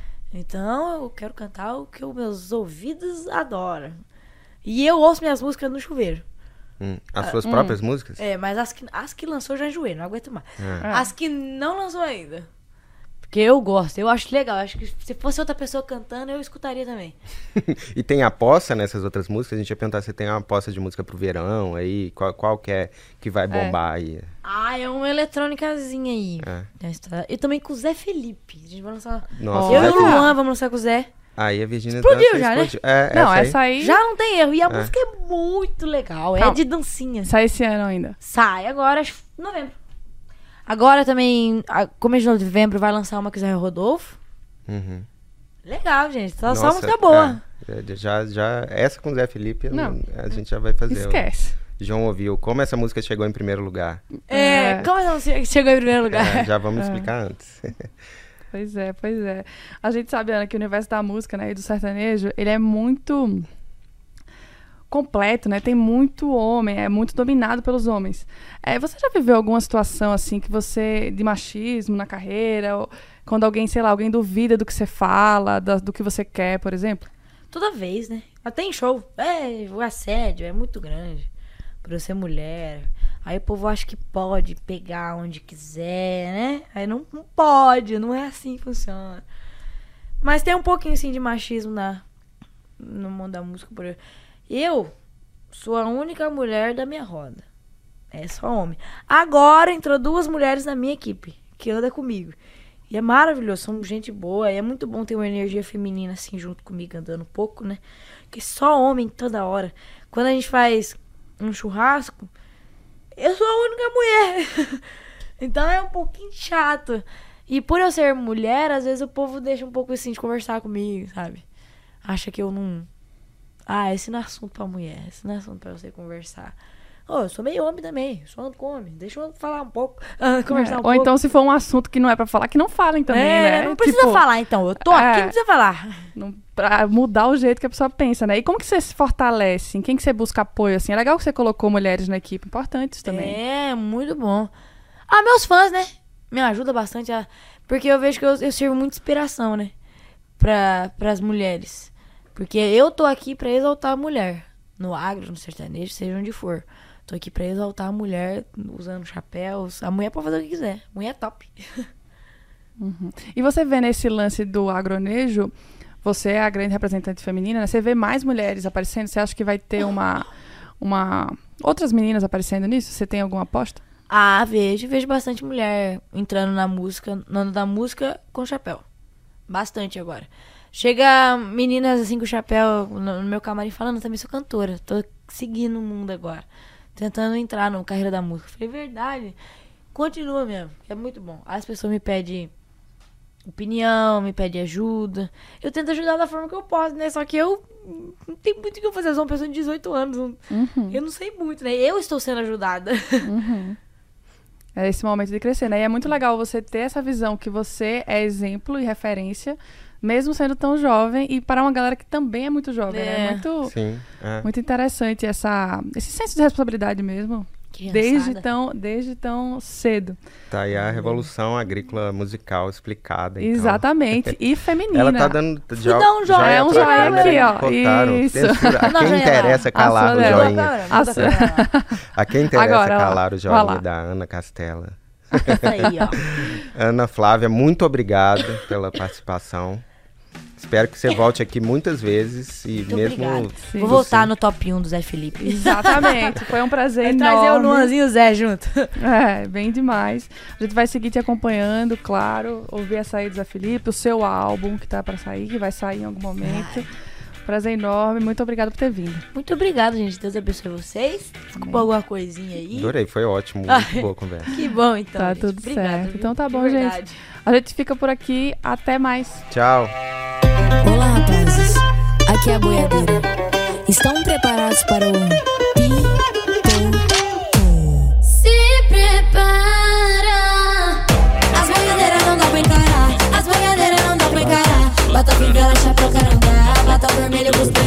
Então eu quero cantar o que os meus ouvidos adoram. E eu ouço minhas músicas no chuveiro. Hum. As suas próprias músicas? É, mas as que, as que lançou eu já enjoei, não aguento mais. É. As que não lançou ainda. Porque eu gosto, eu acho legal. Acho que se fosse outra pessoa cantando, eu escutaria também. E tem aposta nessas outras músicas? A gente ia perguntar se tem uma aposta de música pro verão aí, qual, qual que é que vai bombar aí? Ah, é uma eletrônicazinha aí. É. Já está. E também com o Zé Felipe. A gente vai lançar. Nossa, eu Zé e o Felipe. Luan vamos lançar com o Zé. Aí a Virgínia Explodiu Dança já, né? explodiu. É, Não, essa aí. essa aí Já não tem erro. E a música é muito legal. É Calma. de dancinha. sai esse ano ainda. Sai agora, acho que novembro. Agora também, a- começo de novembro, vai lançar uma com o Zé Rodolfo. Uhum. Legal, gente. Só, só Nossa, música boa. é, já, já, essa com o Zé Felipe, Não. não, a gente já vai fazer. Esquece. O João ouviu como essa música chegou em primeiro lugar. É, É. como ela che- chegou em primeiro lugar? É, já vamos explicar antes. Pois é, pois é. A gente sabe, Ana, que o universo da música, né, e do sertanejo, ele é muito completo, né? Tem muito homem, é muito dominado pelos homens. É, você já viveu alguma situação, assim, que você, de machismo na carreira, ou quando alguém, sei lá, alguém duvida do que você fala, da- do que você quer, por exemplo? Toda vez, né? Até em show. É, o assédio é muito grande. por eu ser mulher. Aí o povo acha que pode pegar onde quiser, né? Aí não, não pode, não é assim que funciona. Mas tem um pouquinho, assim, de machismo na, no mundo da música. Por eu sou a única mulher da minha roda. É só homem. Agora entrou duas mulheres na minha equipe, que anda comigo. E é maravilhoso, são gente boa. E é muito bom ter uma energia feminina, assim, junto comigo, andando um pouco, né? Porque só homem toda hora. Quando a gente faz um churrasco, eu sou a única mulher. Então é um pouquinho chato. E por eu ser mulher, às vezes o povo deixa um pouco assim de conversar comigo, sabe? Acha que eu não... Ah, esse não é assunto pra mulher. Esse não é assunto pra você conversar. Oh, eu sou meio homem também. Sou ando com homem. Deixa eu falar um pouco. Uh, conversar é, um ou pouco. então se for um assunto que não é pra falar, que não falem também, é, né? Não precisa tipo, falar, então. Eu tô aqui, é, não precisa falar. Não, pra mudar o jeito que a pessoa pensa, né? E como que você se fortalece? Em quem que você busca apoio, assim? É legal que você colocou mulheres na equipe. Importantes também. É, muito bom. Ah, meus fãs, né? Me ajuda bastante. A... Porque eu vejo que eu, eu sirvo muita inspiração, né? Pra, pras mulheres. Porque eu tô aqui pra exaltar a mulher. No agro, no sertanejo, seja onde for. Tô aqui pra exaltar a mulher usando chapéus. A mulher pode fazer o que quiser. A mulher é top. Uhum. E você vê nesse lance do agronejo, você é a grande representante feminina, né? Você vê mais mulheres aparecendo? Você acha que vai ter uma, uma... outras meninas aparecendo nisso? Você tem alguma aposta? Ah, vejo. Vejo bastante mulher entrando na música, na, na música com chapéu. Bastante agora. Chega meninas assim com chapéu no, no meu camarim falando, também sou cantora. Tô seguindo o mundo agora. Tentando entrar na carreira da música. Falei, verdade. Continua mesmo. É muito bom. As pessoas me pedem opinião, me pedem ajuda. Eu tento ajudar da forma que eu posso, né? Só que eu não tenho muito o que eu fazer. Eu sou uma pessoa de dezoito anos. Uhum. Eu não sei muito, né? Eu estou sendo ajudada. Uhum. É esse momento de crescer, né? E é muito legal você ter essa visão que você é exemplo e referência, mesmo sendo tão jovem, e para uma galera que também é muito jovem, é. né? Muito, Sim, é. muito interessante essa, esse senso de responsabilidade mesmo. Desde tão, desde tão cedo. Tá aí a revolução agrícola musical explicada. Então. Exatamente. E feminina. Ela tá dando... Já, dá um joinha. É um joinha aqui, ó. Botaram, Isso. Censura. A quem interessa calar o joinha. A quem interessa Agora, calar o joinha da Ana Castela. Aí, ó. Ana Flávia, muito obrigado pela participação. Espero que você volte aqui muitas vezes e muito mesmo... Vou voltar no top um do Zé Felipe. Exatamente, foi um prazer enorme. Trazer o Luanzinho e o Zé junto. É, bem demais. A gente vai seguir te acompanhando, claro, ouvir a saída do Zé Felipe, o seu álbum que tá pra sair, que vai sair em algum momento. Ai. Prazer enorme, muito obrigada por ter vindo. Muito obrigada, gente. Deus abençoe vocês. Desculpa alguma coisinha aí. Adorei, foi ótimo. Muito Ai. boa a conversa. Que bom, então. Tá gente. tudo obrigada, certo. Viu? Então tá De bom, verdade. gente. A gente fica por aqui. Até mais. Tchau. Olá, rapazes. Aqui é a boiadeira. Estão preparados para o Pipoco? Se prepara. As boiadeiras não dá pra encarar. As boiadeiras não dá pra encarar. Bota a vivela, chapéu, caranga. Bota o vermelho, busca.